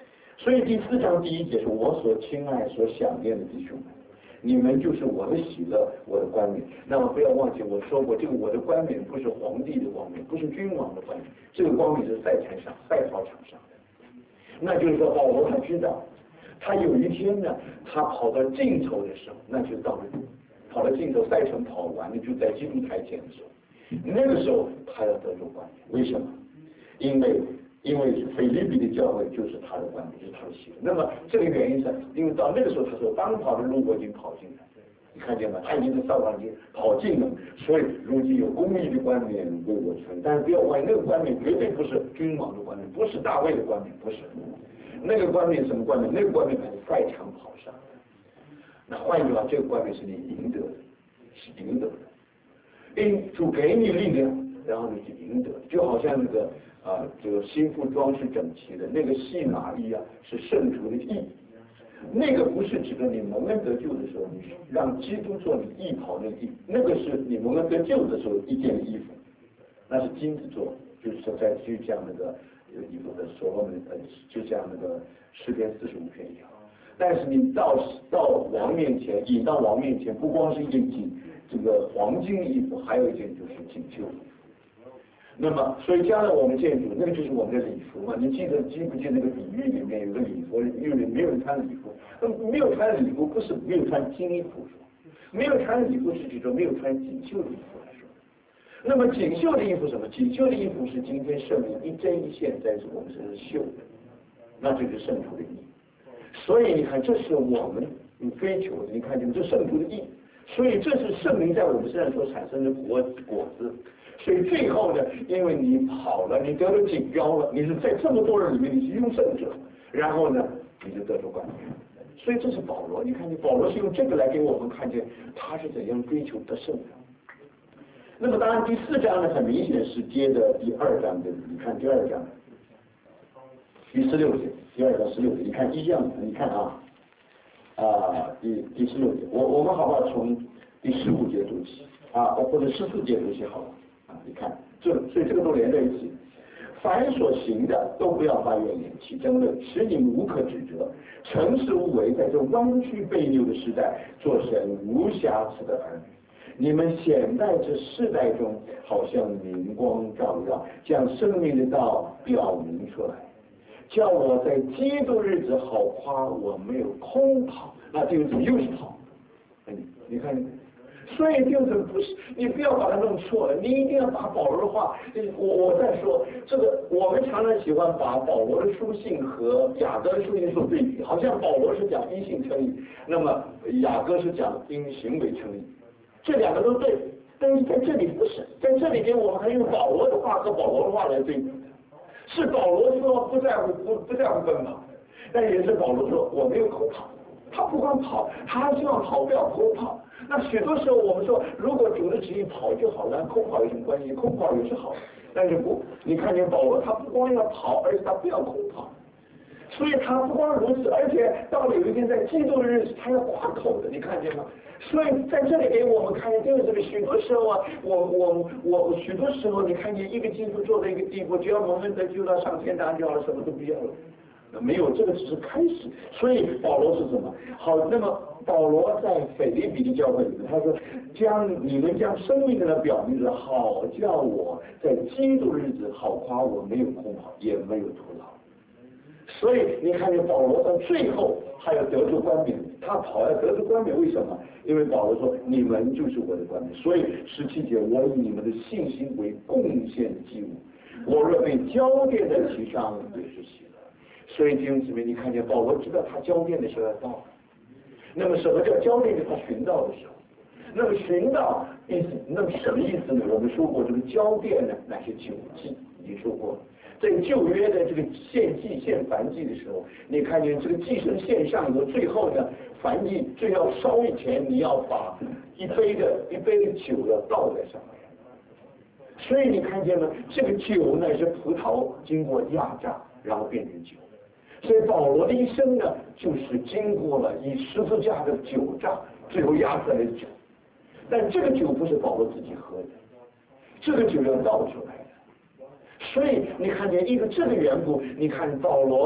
所以第四章第一节是我所亲爱、所想念的弟兄们，你们就是我的喜乐，我的冠冕。那么不要忘记我说过，这个我的冠冕不是皇帝的冠冕，不是君王的冠冕，这个冠冕是赛场上、赛跑场上的。那就是说，保罗他知道，他有一天呢，他跑到尽头的时候，那就到了跑到尽头，赛程跑完了，就在基督台前的时候，那个时候他要得着冠冕。为什么？因为因为腓立比的教会就是他的冠冕，就是他的喜乐。那么这个原因是，因为到那个时候他说，当跑的路我已经跑尽了，你看见吗？他已经在上王经跑尽了，所以如今有公义的冠冕为我穿。但是不要忘记，那个冠冕绝对不是君王的冠冕，不是大卫的冠冕，不是。那个冠冕什么冠冕？那个冠冕是赛场跑上的。那换句话，这个冠冕是你赢得的，是赢得的。因主给你力量，然后你去赢得，就好像那个啊、呃，这个心腹装饰整齐的那个细麻衣啊，是圣徒的义。那个不是指的你蒙恩得救的时候，你让基督做你义袍的义，那个是你蒙恩得救的时候一件衣服，那是金子做，就是说在就像那个衣服的所罗门呃，就像那个诗篇四十五篇一样。但是你到到王面前，引到王面前，不光是一件锦这个黄金衣服，还有一件就是锦绣衣服。那么，所以将来我们建筑，那个就是我们的礼服嘛。你记得记不记得那个比喻里面有个礼服，因为没有人穿礼服，那没有穿礼服不是没有穿金衣服说，没有穿礼服是指说没有穿锦绣的衣服来说。那么锦绣的衣服什么？锦绣的衣服是今天圣灵一针一线在我们身上绣的，那就是圣徒的义。所以你看，这是我们追求的，你看见这圣徒的义。所以这是圣灵在我们身上所产生的果果子。所以最后呢，因为你跑了，你得了锦标了，你是在这么多人里面你是优胜者，然后呢，你就得着冠冕。所以这是保罗，你看见保罗是用这个来给我们看见他是怎样追求得胜的。那么当然第四章呢，很明显是接着第二章的，你看第二章第十六节，第二章十六节，你看一样的，你看啊啊第第十六节，我我们好不好从第十五节读起啊，或者十四节读起好了。你看，这所以这个都连在一起。凡所行的，都不要发怨言，起争论，使你们无可指责，诚实无为，在这弯曲悖谬的时代，做神无瑕疵的儿女。你们显在这世代中，好像明光照耀，将生命的道表明出来，叫我在基督日子好夸我没有空跑。那这个字又是跑，哎，你看。所以就是不是你不要把它弄错了，你一定要把保罗的话，我我在说这个，我们常常喜欢把保罗的书信和雅各的书信做对比，好像保罗是讲因信称义，那么雅各是讲因行为称义，这两个都对，但是在这里不是，在这里边我们还用保罗的话和保罗的话来对比，是保罗说不在乎不不在乎奔跑，但也是保罗说我没有空跑，他不光跑，他还希望跑不要空跑。那许多时候我们说，如果主的旨意跑就好了，空跑有什么关系？空跑也是好，但是不，你看见保罗，他不光要跑，而且他不要空跑，所以他不光如此，而且到了有一天在基督的日子，他要夸口的，你看见吗？所以在这里给我们看见，就是这个许多时候啊，我我我许多时候你看见一个基督做到一个地步，只要蒙恩得救到上天堂就好了，什么都不要了。没有，这个只是开始。所以保罗是什么？好，那么保罗在腓立比的教会里面，他说：“将你们将生命的表明的好，叫我在基督日子好夸我没有空跑，也没有徒劳。”所以你看见保罗到最后还要得出冠冕，他跑要得出冠冕，为什么？因为保罗说：“你们就是我的冠冕。”所以十七节，我以你们的信心为贡献的祭物，我若被浇奠在其上，也是喜乐。所以弟兄姊妹，你看见保罗知道他交奠的时候要到了。那么什么叫交奠？就是他寻到的时候。那么寻到意思，那么什么意思呢？我们说过这个交奠呢，乃是酒祭，已经说过了。在旧约的这个献祭献燔祭的时候，你看见这个祭神献上以后，最后呢，燔祭最要烧以前，你要把一杯的一杯的酒要倒在上面。所以你看见了，这个酒呢是葡萄经过压榨，然后变成酒。所以保罗的一生呢，就是经过了以十字架的酒榨，最后压出来的酒。但这个酒不是保罗自己喝的，这个酒要倒出来的。所以你看见一个这个缘故，你看保罗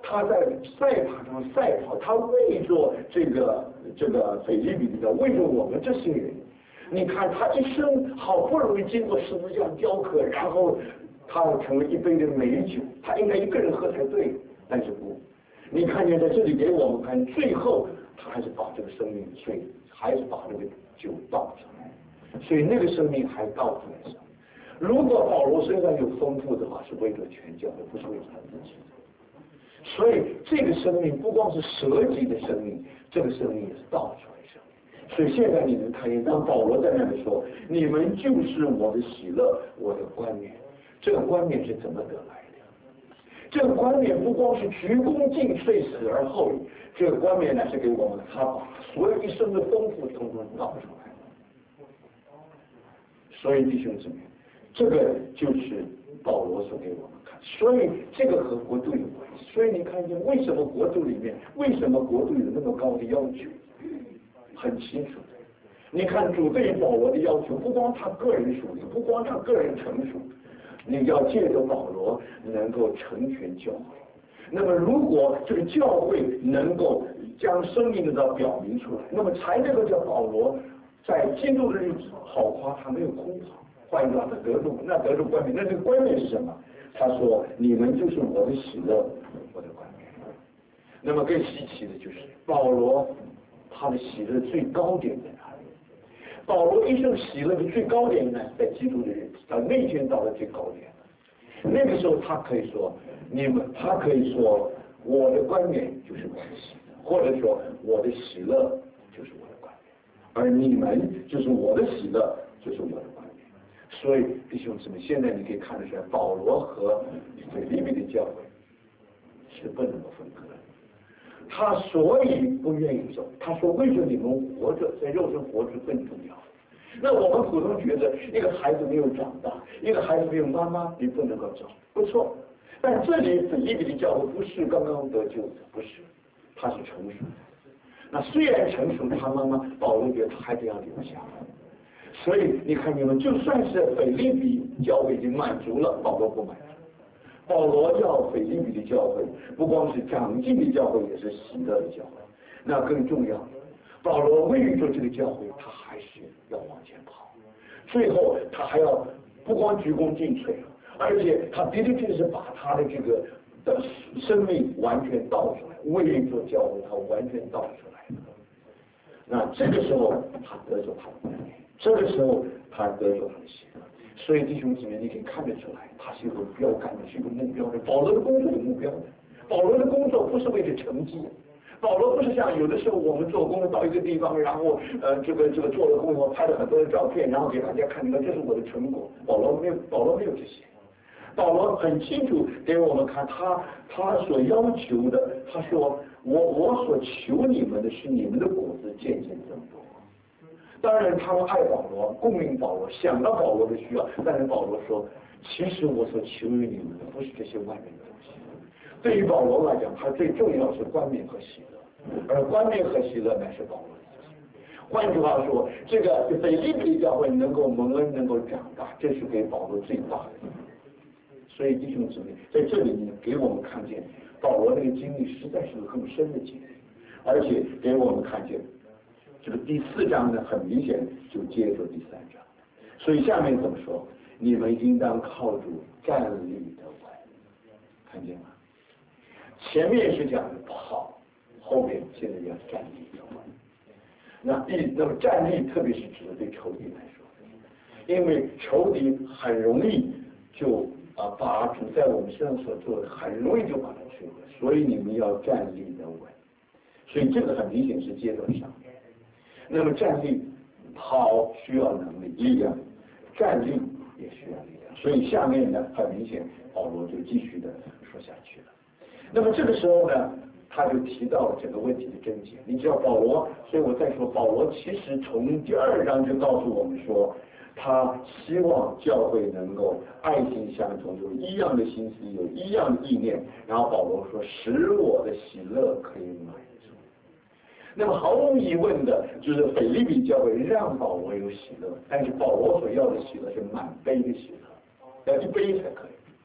他在赛场上赛跑，他为着这个这个腓立比的，为着我们这些人。你看他一生好不容易经过十字架雕刻，然后他成为一杯的美酒，他应该一个人喝才对，但是不，你看见在这里给我们看，最后他还是把这个生命水，还是把这个酒倒出来，所以那个生命还倒出来上。如果保罗身上有丰富的话，是为了全教会，不是为了他自己。所以这个生命不光是舍己的生命，这个生命也是倒出来的生命。所以现在你能看见，当保罗在那里说：“你们就是我的喜乐，我的冠冕。”这个冠冕是怎么得来的？这个冠冕不光是鞠躬尽瘁，死而后已，这个冠冕呢是给我们他把所有一生的丰富统统倒出来。所以弟兄姊妹，这个就是保罗所给我们看，所以这个和国度有关系。所以你看见为什么国度里面，为什么国度有那么高的要求，很清楚。你看主对于保罗的要求，不光他个人属灵，不光他个人成熟，你要借着保罗能够成全教会。那么如果这个教会能够将生命的表明出来，那么才能够叫保罗在基督的日子好夸他没有空跑。换句话说，得住那得住冠冕，那这个冠冕是什么？他说：“你们就是我的喜乐，我的冠冕。”那么更稀奇的就是保罗，他的喜乐最高点在哪里？保罗一生喜乐的最高点呢，在基督的日子，他那天到了最高点。那个时候他可以说：“你们，他可以说我的冠冕就是我的喜乐，或者说我的喜乐就是我的冠冕，而你们就是我的喜乐，就是我的冠冕。”所以弟兄姊妹，现在你可以看得出来，保罗和腓立比的教会是不能够分割的。他所以不愿意走，他说：“为着你们活着，在肉身活着更重要。”那我们普通觉得，一个孩子没有长大，一个孩子没有妈妈，你不能够走，不错。但这里腓立比的教会不是刚刚得救的，不是，他是成熟的。那虽然成熟，他妈妈保罗觉得他还得要留下来。所以你看，你们就算是腓立比教会已经满足了，保罗不满足。保罗要腓立比的教会，不光是长进的教会，也是喜乐的教会。那更重要，保罗为着这个教会，他还是要往前跑。最后，他还要不光鞠躬尽瘁，而且他的的确是把他的这个的生命完全倒出来，为着教会，他完全倒出来。那这个时候，他得着他的冠冕。这个时候，他得着他的喜乐。所以弟兄姊妹，你可以看得出来，他是有个标杆的，是有个目标的。保罗的工作有目标的，保罗的工作不是为了成绩。保罗不是像有的时候我们做工到一个地方，然后呃这个这个做了工作，拍了很多的照片，然后给大家看，你看这是我的成果。保罗没有，保罗没有这些。保罗很清楚给我们看他他所要求的，他说我我所求你们的是你们的果子渐渐增多。当然他们爱保罗，供应保罗，想到保罗的需要，但是保罗说，其实我所求于你们的不是这些外面的东西。对于保罗来讲，他最重要是冠冕和喜乐，而冠冕和喜乐乃是保罗的事情。换句话说，这个腓立比教会能够蒙恩，能够长大，这是给保罗最大的。所以弟兄姊妹，在这里呢，给我们看见保罗那个经历实在是个更深的经历，而且给我们看见。这个第四章呢，很明显就接着第三章，所以下面怎么说？你们应当靠住站立的稳，看见吗？前面是讲跑，后面现在要站立的稳。那第那么站立，特别是指的对仇敌来说，因为仇敌很容易就啊把主在我们身上所做的，很容易就把它摧毁，所以你们要站立的稳。所以这个很明显是接着上面。那么站立跑需要能力力量，站立也需要力量，所以下面呢很明显保罗就继续的说下去了。那么这个时候呢，他就提到了这个问题的症结。你知道保罗，所以我再说保罗其实从第二章就告诉我们说，他希望教会能够爱心相同，有一样的心思，有一样的意念。然后保罗说，使我的喜乐可以满足。那么毫无疑问的，就是腓立比教会让保罗有喜乐，但是保罗所要的喜乐是满杯的喜乐，要一杯才可以。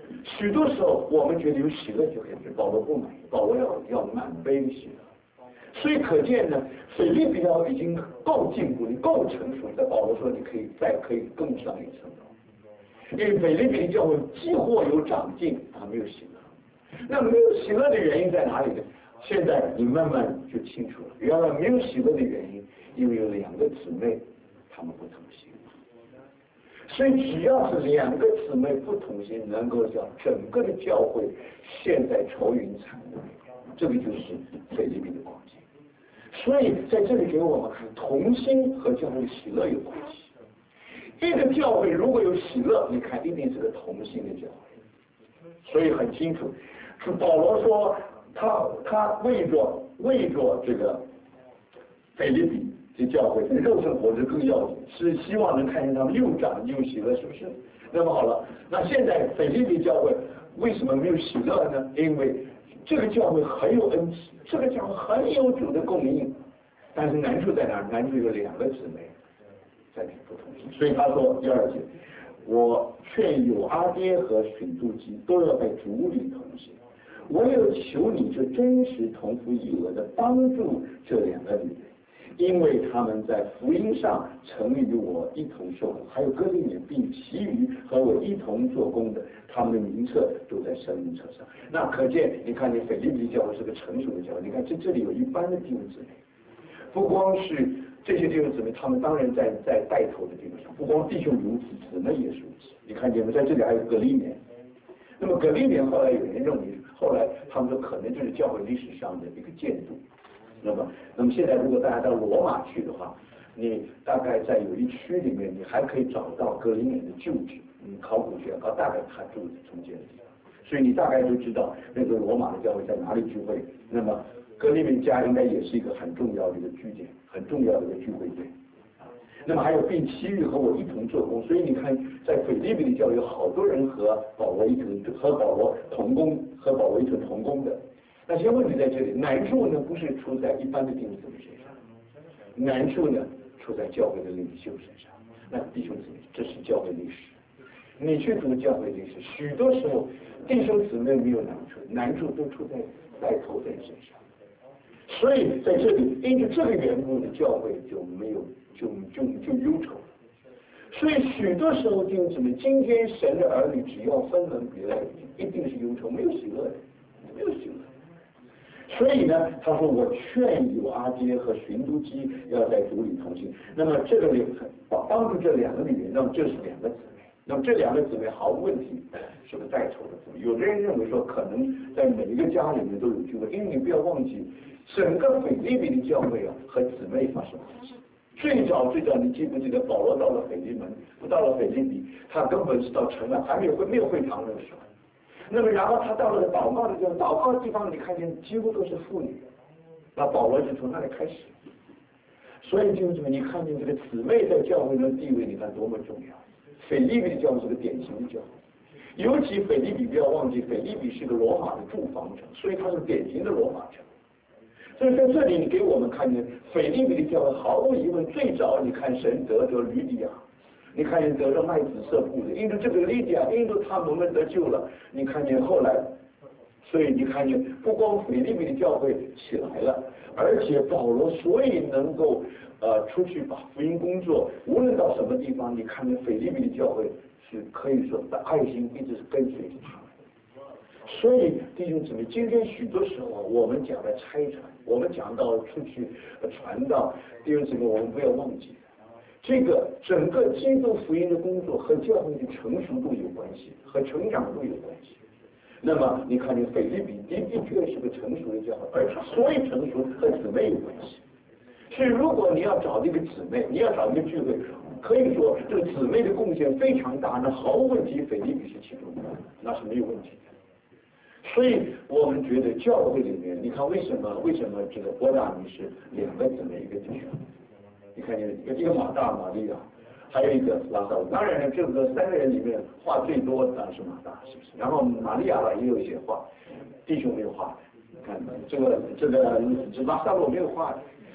许多时候我们觉得有喜乐就可以，保罗不满意，保罗要要满杯喜乐。所以可见呢，腓立比教已经够进步，你够成熟，在保罗说你可以再可以更上一层楼。因为腓立比教会几乎有长进，他没有喜乐。那没有喜乐的原因在哪里呢？现在你慢慢就清楚了，原来没有喜乐的原因，因为有两个姊妹，她们不同心。所以只要是两个姊妹不同心，能够叫整个的教会陷在愁云惨雾里，这个就是腓立比的光景。所以在这里给我们看，同心和教会喜乐有关系。一个教会如果有喜乐，你看一定是个同心的教会。所以很清楚，是保罗说他他为着为着这个腓立比这教会肉身活着更要紧，是希望能看见他们又长又喜乐，是不是？那么好了，那现在腓立比教会为什么没有喜乐呢？因为这个教会很有恩赐，这个教会很有主的供应，但是难处在哪儿？难处有两个姊妹在不同心，所以他说第二节，我劝有阿爹和寻度基都要在主里同行。我有求你这真实同父异母的帮助这两个女人，因为他们在福音上曾与我一同受苦，还有哥林多并其余和我一同做工的，他们的名册都在生命册上。那可见，你看，你腓立比教会是个成熟的教会。你看这这里有一般的弟兄姊妹，不光是这些弟兄姊妹，他们当然在在带头的地方上，不光弟兄如此，姊妹也是如此。你看见没？在这里还有格利年。那么格利年后来有人认为，后来他们说可能就是教会历史上的一个建筑。那么，那么现在如果大家到罗马去的话，你大概在有一区里面，你还可以找到格林年的旧址。嗯，考古学啊，大概他住的中间的地方，所以你大概就知道那个罗马的教会在哪里聚会。那么格林年家应该也是一个很重要的一个据点，很重要的一个聚会点。那么还有并其余和我一同做工，所以你看，在腓立比的教会有好多人和保罗一同和保罗同工，和保罗一同同工的。那些问题在这里，难处呢不是出在一般的弟兄姊妹身上，难处呢出在教会的领袖身上。那弟兄姊妹，这是教会历史。你去读教会历史，许多时候弟兄姊妹没有难处，难处都出在带头的人身上。所以在这里，因着这个缘故呢，教会就没有就就就忧愁了。所以许多时候弟兄姊妹，今天神的儿女只要分门别类，一定是忧愁，没有喜乐的，没有喜乐。所以呢，他说我劝有阿爹和寻都基要在主里同行。那么这个里帮帮助这两个女人，那么这是两个姊妹。那么这两个姊妹毫无问题是个带头的姊妹。有的人认为说，可能在每一个家里面都有聚会，因为你不要忘记，整个腓立比的教会啊和姊妹发生关系。最早最早，你记不记得保罗到了腓利门，不到了腓立比，他根本是到城外，还没有会没有会堂的时候。那么然后他到了祷告的地方，祷告的地方你看见几乎都是妇女，那保罗就从那里开始。所以就是你看见这个姊妹在教会的地位，你看多么重要。腓立比的教会是个典型的教会，尤其腓立比不要忘记，腓立比是个罗马的驻防城，所以它是典型的罗马城。所以在这里你给我们看见腓立比的教会，毫无疑问最早你看神得着吕底亚，你看见得着卖紫色布的，因着这个吕底亚，因着他们们得救了，你看见后来，所以你看见不光腓立比的教会起来了，而且保罗所以能够呃出去把福音工作，无论到什么地方，你看见腓立比的教会是可以说的爱心一直是跟随着他们。所以弟兄姊妹，今天许多时候我们讲的拆传，我们讲到出去传道，弟兄姊妹，我们不要忘记，这个整个基督福音的工作和教会的成熟度有关系，和成长度有关系。那么你看见腓立比的的确是个成熟的教会，而所以成熟和姊妹有关系。所以如果你要找这个姊妹，你要找一个聚会，可以说这个姊妹的贡献非常大，那毫无问题，腓立比是其中的，那是没有问题的。所以我们觉得教会里面，你看为什么为什么这个波大尼是两个姊妹一个弟兄？你看见一个马大玛利亚，还有一个拉萨路。当然呢，这个三个人里面话最多的当然是马大，是不是？然后玛利亚呢也有一些话，弟兄没有话。看这个这个这拉萨路没有话。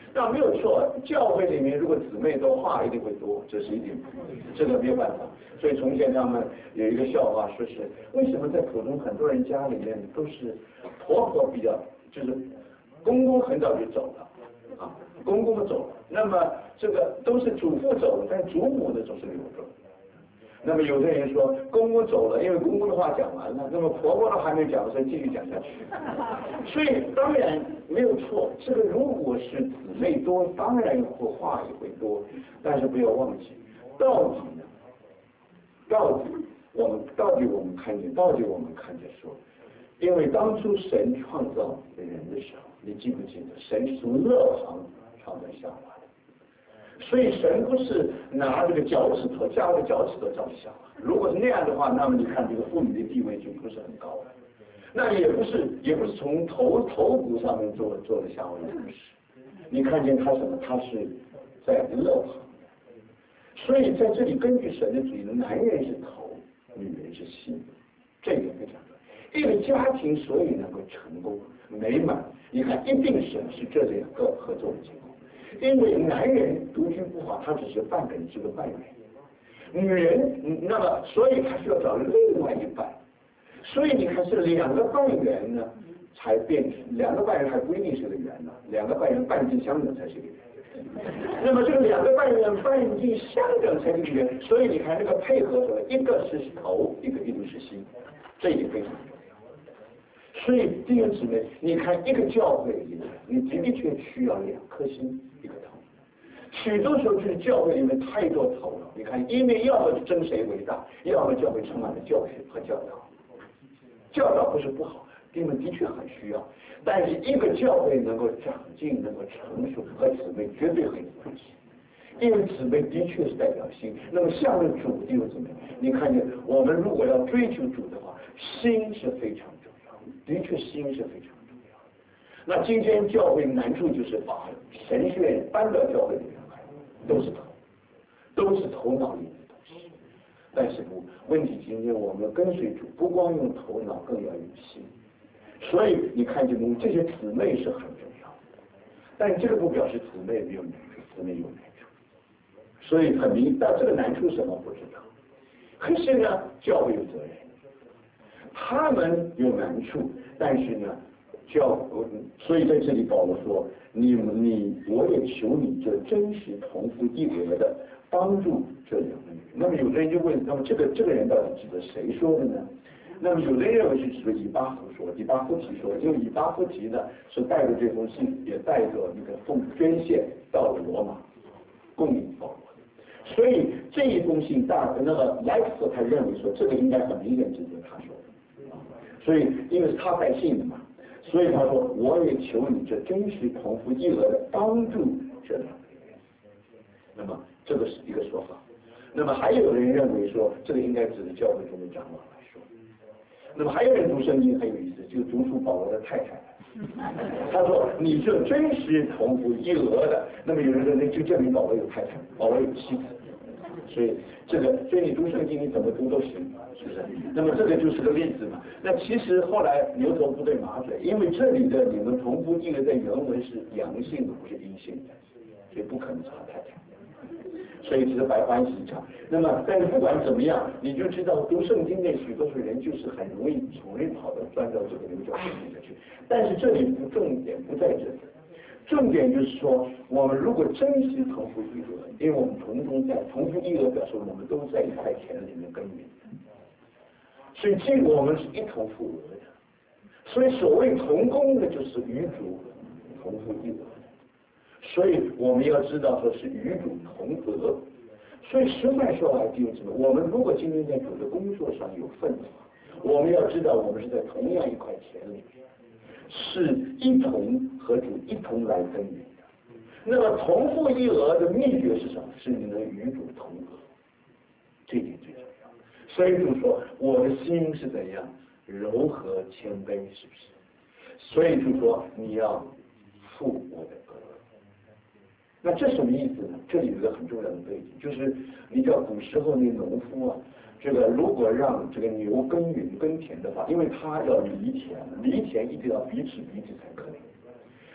那没有错，教会里面如果姊妹多，话一定会多，这是一定，这个没有办法。所以从前他们有一个笑话，说是为什么在普通很多人家里面都是婆婆比较，就是公公很早就走了啊，公公走了，那么这个都是祖父走了，但祖母的总是留着。那么有的人说公公走了，因为公公的话讲完了，那么婆婆的还没讲，所以继续讲下去。所以当然没有错，这个如果是姊妹多，当然会话也会多，但是不要忘记，到底呢？到底我们到底我们看见，到底我们看见说，因为当初神创造人的时候，你记不记得神是从乐旁创造夏娃的？所以神不是拿这个脚趾头加了脚趾头造夏娃，如果是那样的话，那么你看这个妇女的地位就不是很高了。那也不是也不是从头头骨上面做做的夏娃，也不是。你看见他什么？他是在乐旁。所以在这里根据神的主义，男人是头，女人是心，这一点非常重要。一个家庭所以能够成功美满，你看一定是是这两个合作的结果。因为男人独居不好，他只是半个人，是个半人；女人，那么所以他需要找另外一半。所以你看是两个半圆呢，才变成两个半圆，还不一定是个圆呢，两个半圆半径相等才是个圆。那么这个两个半圆半径相等才是个圆，所以你看这个配合出来，一个是头，一个一定是心，这也非常重要。所以弟兄姊妹，你看一个教会里面，你的确需要两颗心，一个头。许多时候就是教会里面太多头了。你看，因为要么争谁为大，要么教会充满了教训和教导。教导不是不好的，因为的确很需要。但是一个教会能够长进、能够成熟，和姊妹绝对很有关系。因为姊妹的确是代表心，那么向着主弟兄姊妹，你看见我们如果要追求主的话，心是非常重要的，的确心是非常重要的。那今天教会难处就是把神学院搬到教会里面来，都是头，都是头脑里的东西。但是不，问题今天我们跟随主，不光用头脑，更要用心。所以你看见没？这些姊妹是很重要的，但这个不表示姊妹没有难处，姊妹有难处。所以很明，但这个难处是什么不知道。可是呢，教会有责任，他们有难处，但是呢，教，所以在这里保罗说，你你我也求你这真实同父异母的帮助这两个女人。那么有的人就问，那么这个这个人到底指的谁说的呢？那么有的人认为是指以巴弗说，以巴弗提说，因为以巴弗提呢是带着这封信，也带着那个奉捐献到了罗马，供应保罗。所以这一封信大，那个莱克斯他认为说这个应该很明显指的他说的，所以因为是他带信的嘛，所以他说我也求你这真实同父异母的帮助这两个人。那么这个是一个说法。那么还有人认为说这个应该指的教会中的长老来说。那么还有人读圣经很有意思，就读出保罗的太太。他说你这真实同父异母的，那么有人说那就证明保罗有太太，保罗有妻子。所以这个，所以你读圣经你怎么读都行，是不是？那么这个就是个例子嘛。那其实后来牛头不对马嘴，因为这里的你们同父异母在原文是阳性的，不是阴性的，所以不可能是他太太。所以只是白欢喜一场。那么，但是不管怎么样，你就知道读圣经的许多数人就是很容易从容跑的钻到这个牛角尖里面去。但是这里不重点不在这里。重点就是说，我们如果真是同父异母，因为我们同中在同父异母，表示我们都在一块田里面耕耘，所以这个我们是一同负责的。所以所谓同工的，就是与主同父异母的。所以我们要知道说是与主同德。所以实在说来，弟兄姊妹，我们如果今天在主的工作上有份的话，我们要知道我们是在同样一块田里面。是一同和主一同来耕耘的。那么同父异母的秘诀是什么？是你能与主同德，这点最重要。所以主说我的心是怎样柔和谦卑，是不是？所以主说你要负我的恶。那这什么意思呢？这里有一个很重要的背景，就是你知道古时候那农夫啊，这个如果让这个牛耕耘耕田的话，因为他要犁田，犁田一定要彼此彼此才可以。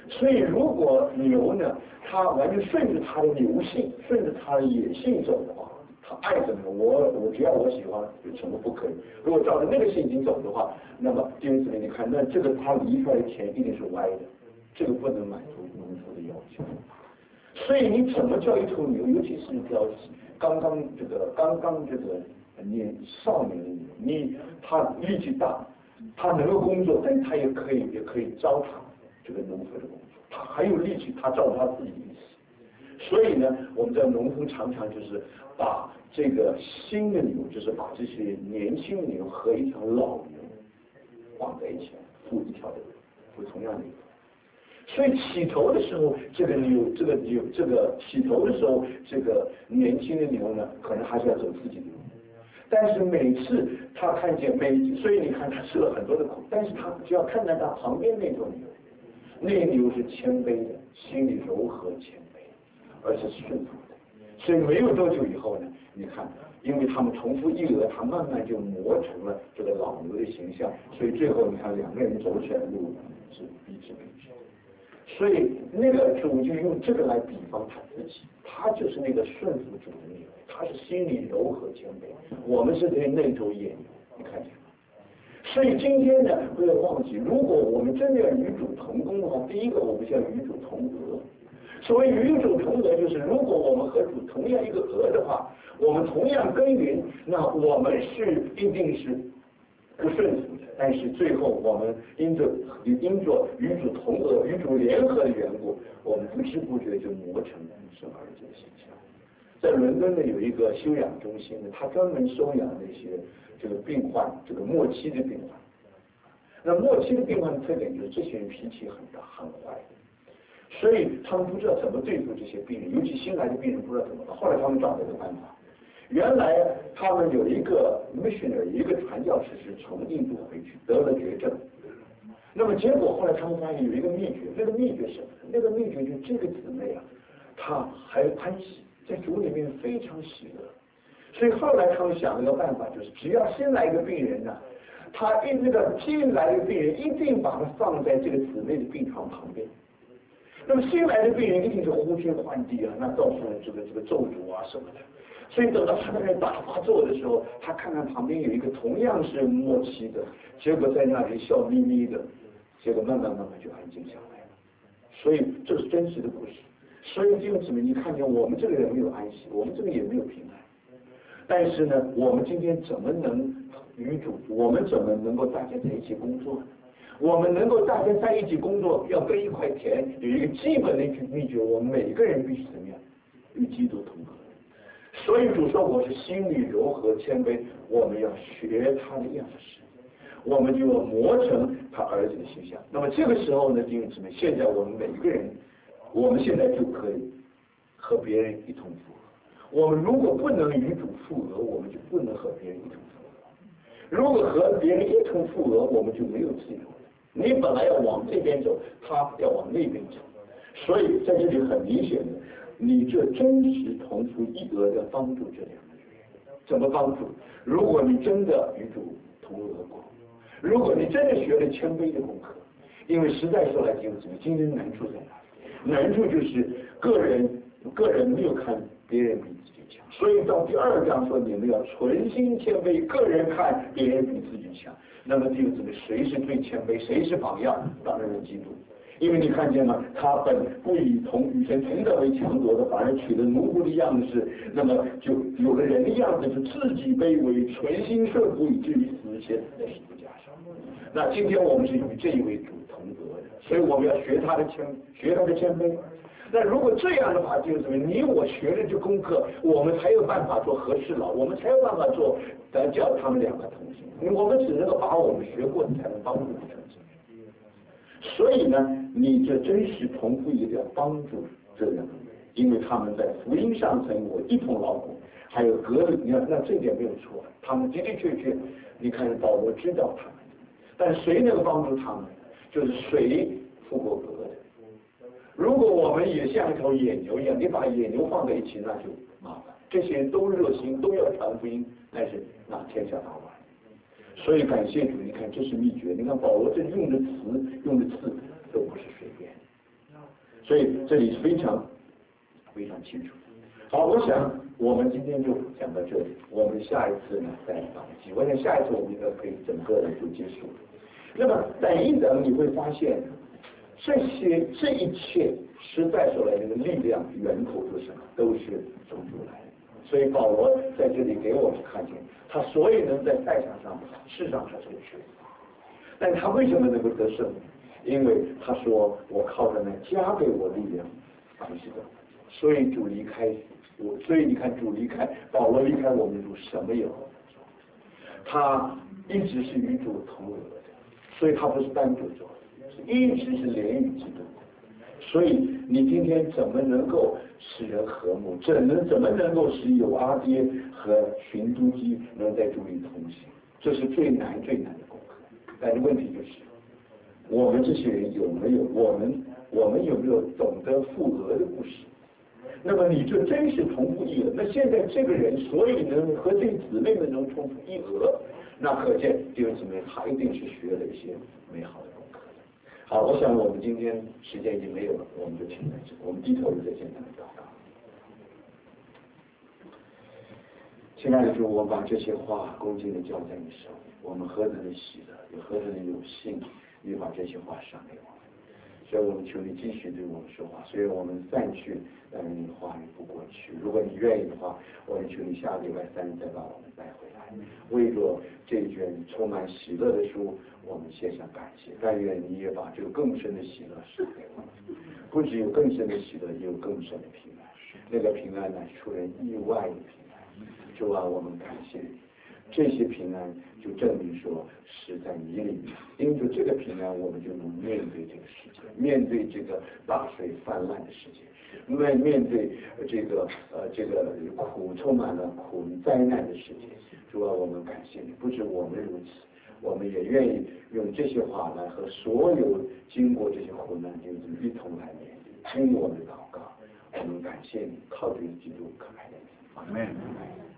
所以如果牛呢，它完全顺着它的牛性，顺着它的野性走的话，它爱怎么我我只要我喜欢，有什么不可以？如果照着那个性情走的话，那么弟兄姊妹，你看，那这个它离出来的田一定是歪的，这个不能满足农夫的要求。所以你怎么叫一头牛，尤其是一条刚刚这个刚刚这个年少年的牛，你他力气大，他能够工作，但是他也可以也可以糟蹋这个农夫的工作，他还有力气，他照着他自己的意思。所以呢，我们在农夫常常就是把这个新的牛，就是把这些年轻的牛和一条老牛放在一起，孵一条的，孵同样的一个。所以起头的时候，这个牛，这个牛，这个起头的时候，这个年轻的牛呢，可能还是要走自己的路。但是每次他看见每，所以你看他吃了很多的苦，但是他只要看到他旁边那头牛，那牛是谦卑的，心里柔和谦卑，而且是顺服的。所以没有多久以后呢，你看，因为他们重复一讹，他慢慢就磨成了这个老牛的形象，所以最后你看两个人走起来的路是彼此彼此。所以那个主就用这个来比方他自己，他就是那个顺服主的那个，他是心里柔和谦卑。我们是对那头野牛，你看见吗？所以今天呢，不要忘记，如果我们真的要与主同工的话，第一个我们要与主同额。所谓与主同额，就是如果我们和主同样一个额的话，我们同样耕耘，那我们是一定是不顺服的。但是最后我们因着因着与主同额、与主联合的缘故，我们不知不觉就磨成神儿子的形象。在伦敦呢有一个休养中心呢，他专门收养那些这个病患，这个末期的病患。那末期的病患的特点就是这些人脾气很大很坏，所以他们不知道怎么对付这些病人，尤其新来的病人不知道怎么办。后来他们找到一个办法。原来他们有一个 missionary， 一个传教士是从印度回去得了绝症，那么结果后来他们发现有一个秘诀，那个秘诀是什么？那个秘诀就是这个姊妹啊，她还欢喜，在主里面非常喜乐，所以后来他们想了一个办法，就是只要新来一个病人呢、啊，他一那个新来的病人一定把他放在这个姊妹的病床旁边。那么新来的病人一定是呼天唤地啊，那到处这个这个咒诅啊什么的。所以等到他在那大发作的时候，他看看旁边有一个同样是末期的，结果在那里笑眯眯的，结果慢慢慢慢就安静下来了。所以这是真实的故事。所以弟兄姊妹，你看见我们这个人没有安息，我们这个也没有平安。但是呢，我们今天怎么能与主？我们怎么能够大家在一起工作呢？我们能够大家在一起工作，要耕一块田，有一个基本的秘诀，我们每个人必须怎么样？与基督同行。所以主说我是心里柔和谦卑，我们要学他的样式，我们就要磨成他儿子的形象。那么这个时候呢，弟兄姊妹，现在我们每一个人，我们现在就可以和别人一同复合。我们如果不能与主复合，我们就不能和别人一同复合。如果和别人一同复合，我们就没有自由了。你本来要往这边走，他要往那边走，所以在这里很明显的。你这真实同出一额的帮助这两个人，怎么帮助？如果你真的与主同额过，如果你真的学了谦卑的功课，因为实在说来，弟兄姊妹，今天难处在哪里？难处就是个人个人没有看别人比自己强，所以到第二章说你们要存心谦卑，个人看别人比自己强。那么弟兄姊妹，谁是最谦卑？谁是榜样？当然是基督。因为你看见吗？他本不以同与神同等为强夺的，反而取了奴仆的样式，那么就有了人的样子，是自己卑微，存心顺服，以至于死，且死在十字架上。那今天我们是与这一位主同得的，所以我们要学他的谦，学他的谦卑。那如果这样的话，就是什么？你我学了这功课，我们才有办法做和事佬，我们才有办法做得叫他们两个同行。我们只能够把我们学过的，才能帮助他们。所以呢，你这真实同父也要帮助这两个人，因为他们在福音上曾我一同劳苦，还有隔离，你看那这点没有错，他们的的确确，你看保罗知道他们，但谁能够帮助他们？就是谁复过格的。如果我们也像一头野牛一样，你把野牛放在一起，那就麻烦。这些人都热心，都要传福音，但是那天下大乱。所以感谢主，你看这是秘诀。你看保罗这用的词、用的字都不是随便， 所以这里非常非常清楚。好，我想我们今天就讲到这里，我们下一次呢再访记，我想下一次我们应该可以整个的就结束了。那么等一等，你会发现这些这一切实在说来，这个力量源头是什么？都是从主来的。所以保罗在这里给我们看见，他所以能在赛场上事实上他是个瘸子，但他为什么能够得胜？因为他说我靠着那加给我力量行事的。所以主离开我，所以你看主离开保罗离开我们主什么也不能做，他一直是与主同额的，所以他不是单独做，一直是连于基督。所以你今天怎么能够使人和睦？怎能怎么能够使有阿爹和寻都基能在主里同行？这是最难最难的功课。但是问题就是，我们这些人有没有我们我们有没有懂得复合的故事？那么你就真是同父异母。那现在这个人，所以能和这姊妹们能同父异母，那可见弟兄姊妹他一定是学了一些美好的功课。好，我想我们今天时间已经没有了，我们就停在这，我们低头在现场祷告。亲爱的主，我把这些话恭敬地交在你手里，我们何等的喜乐，也何等的有幸，你把这些话赏给我们。所以我们求你继续对我们说话，虽然我们散去，但是你话语不过去。如果你愿意的话，我们求你下个礼拜三再把我们带回来，为着这一卷充满喜乐的书，我们献上感谢。但愿你也把这个更深的喜乐赏给我们，不只有更深的喜乐，也有更深的平安。那个平安乃是出人意外的平安。主啊，我们感谢你。这些平安就证明说是在你里面，因着这个平安，我们就能面对这个世界，面对这个大水泛滥的世界，面面对这个呃这个苦充满了苦灾难的世界。主啊，我们感谢你，不止我们如此，我们也愿意用这些话来和所有经过这些苦难的人一同来面对，听我们的祷告。我们感谢你，靠着基督可爱的名，阿门。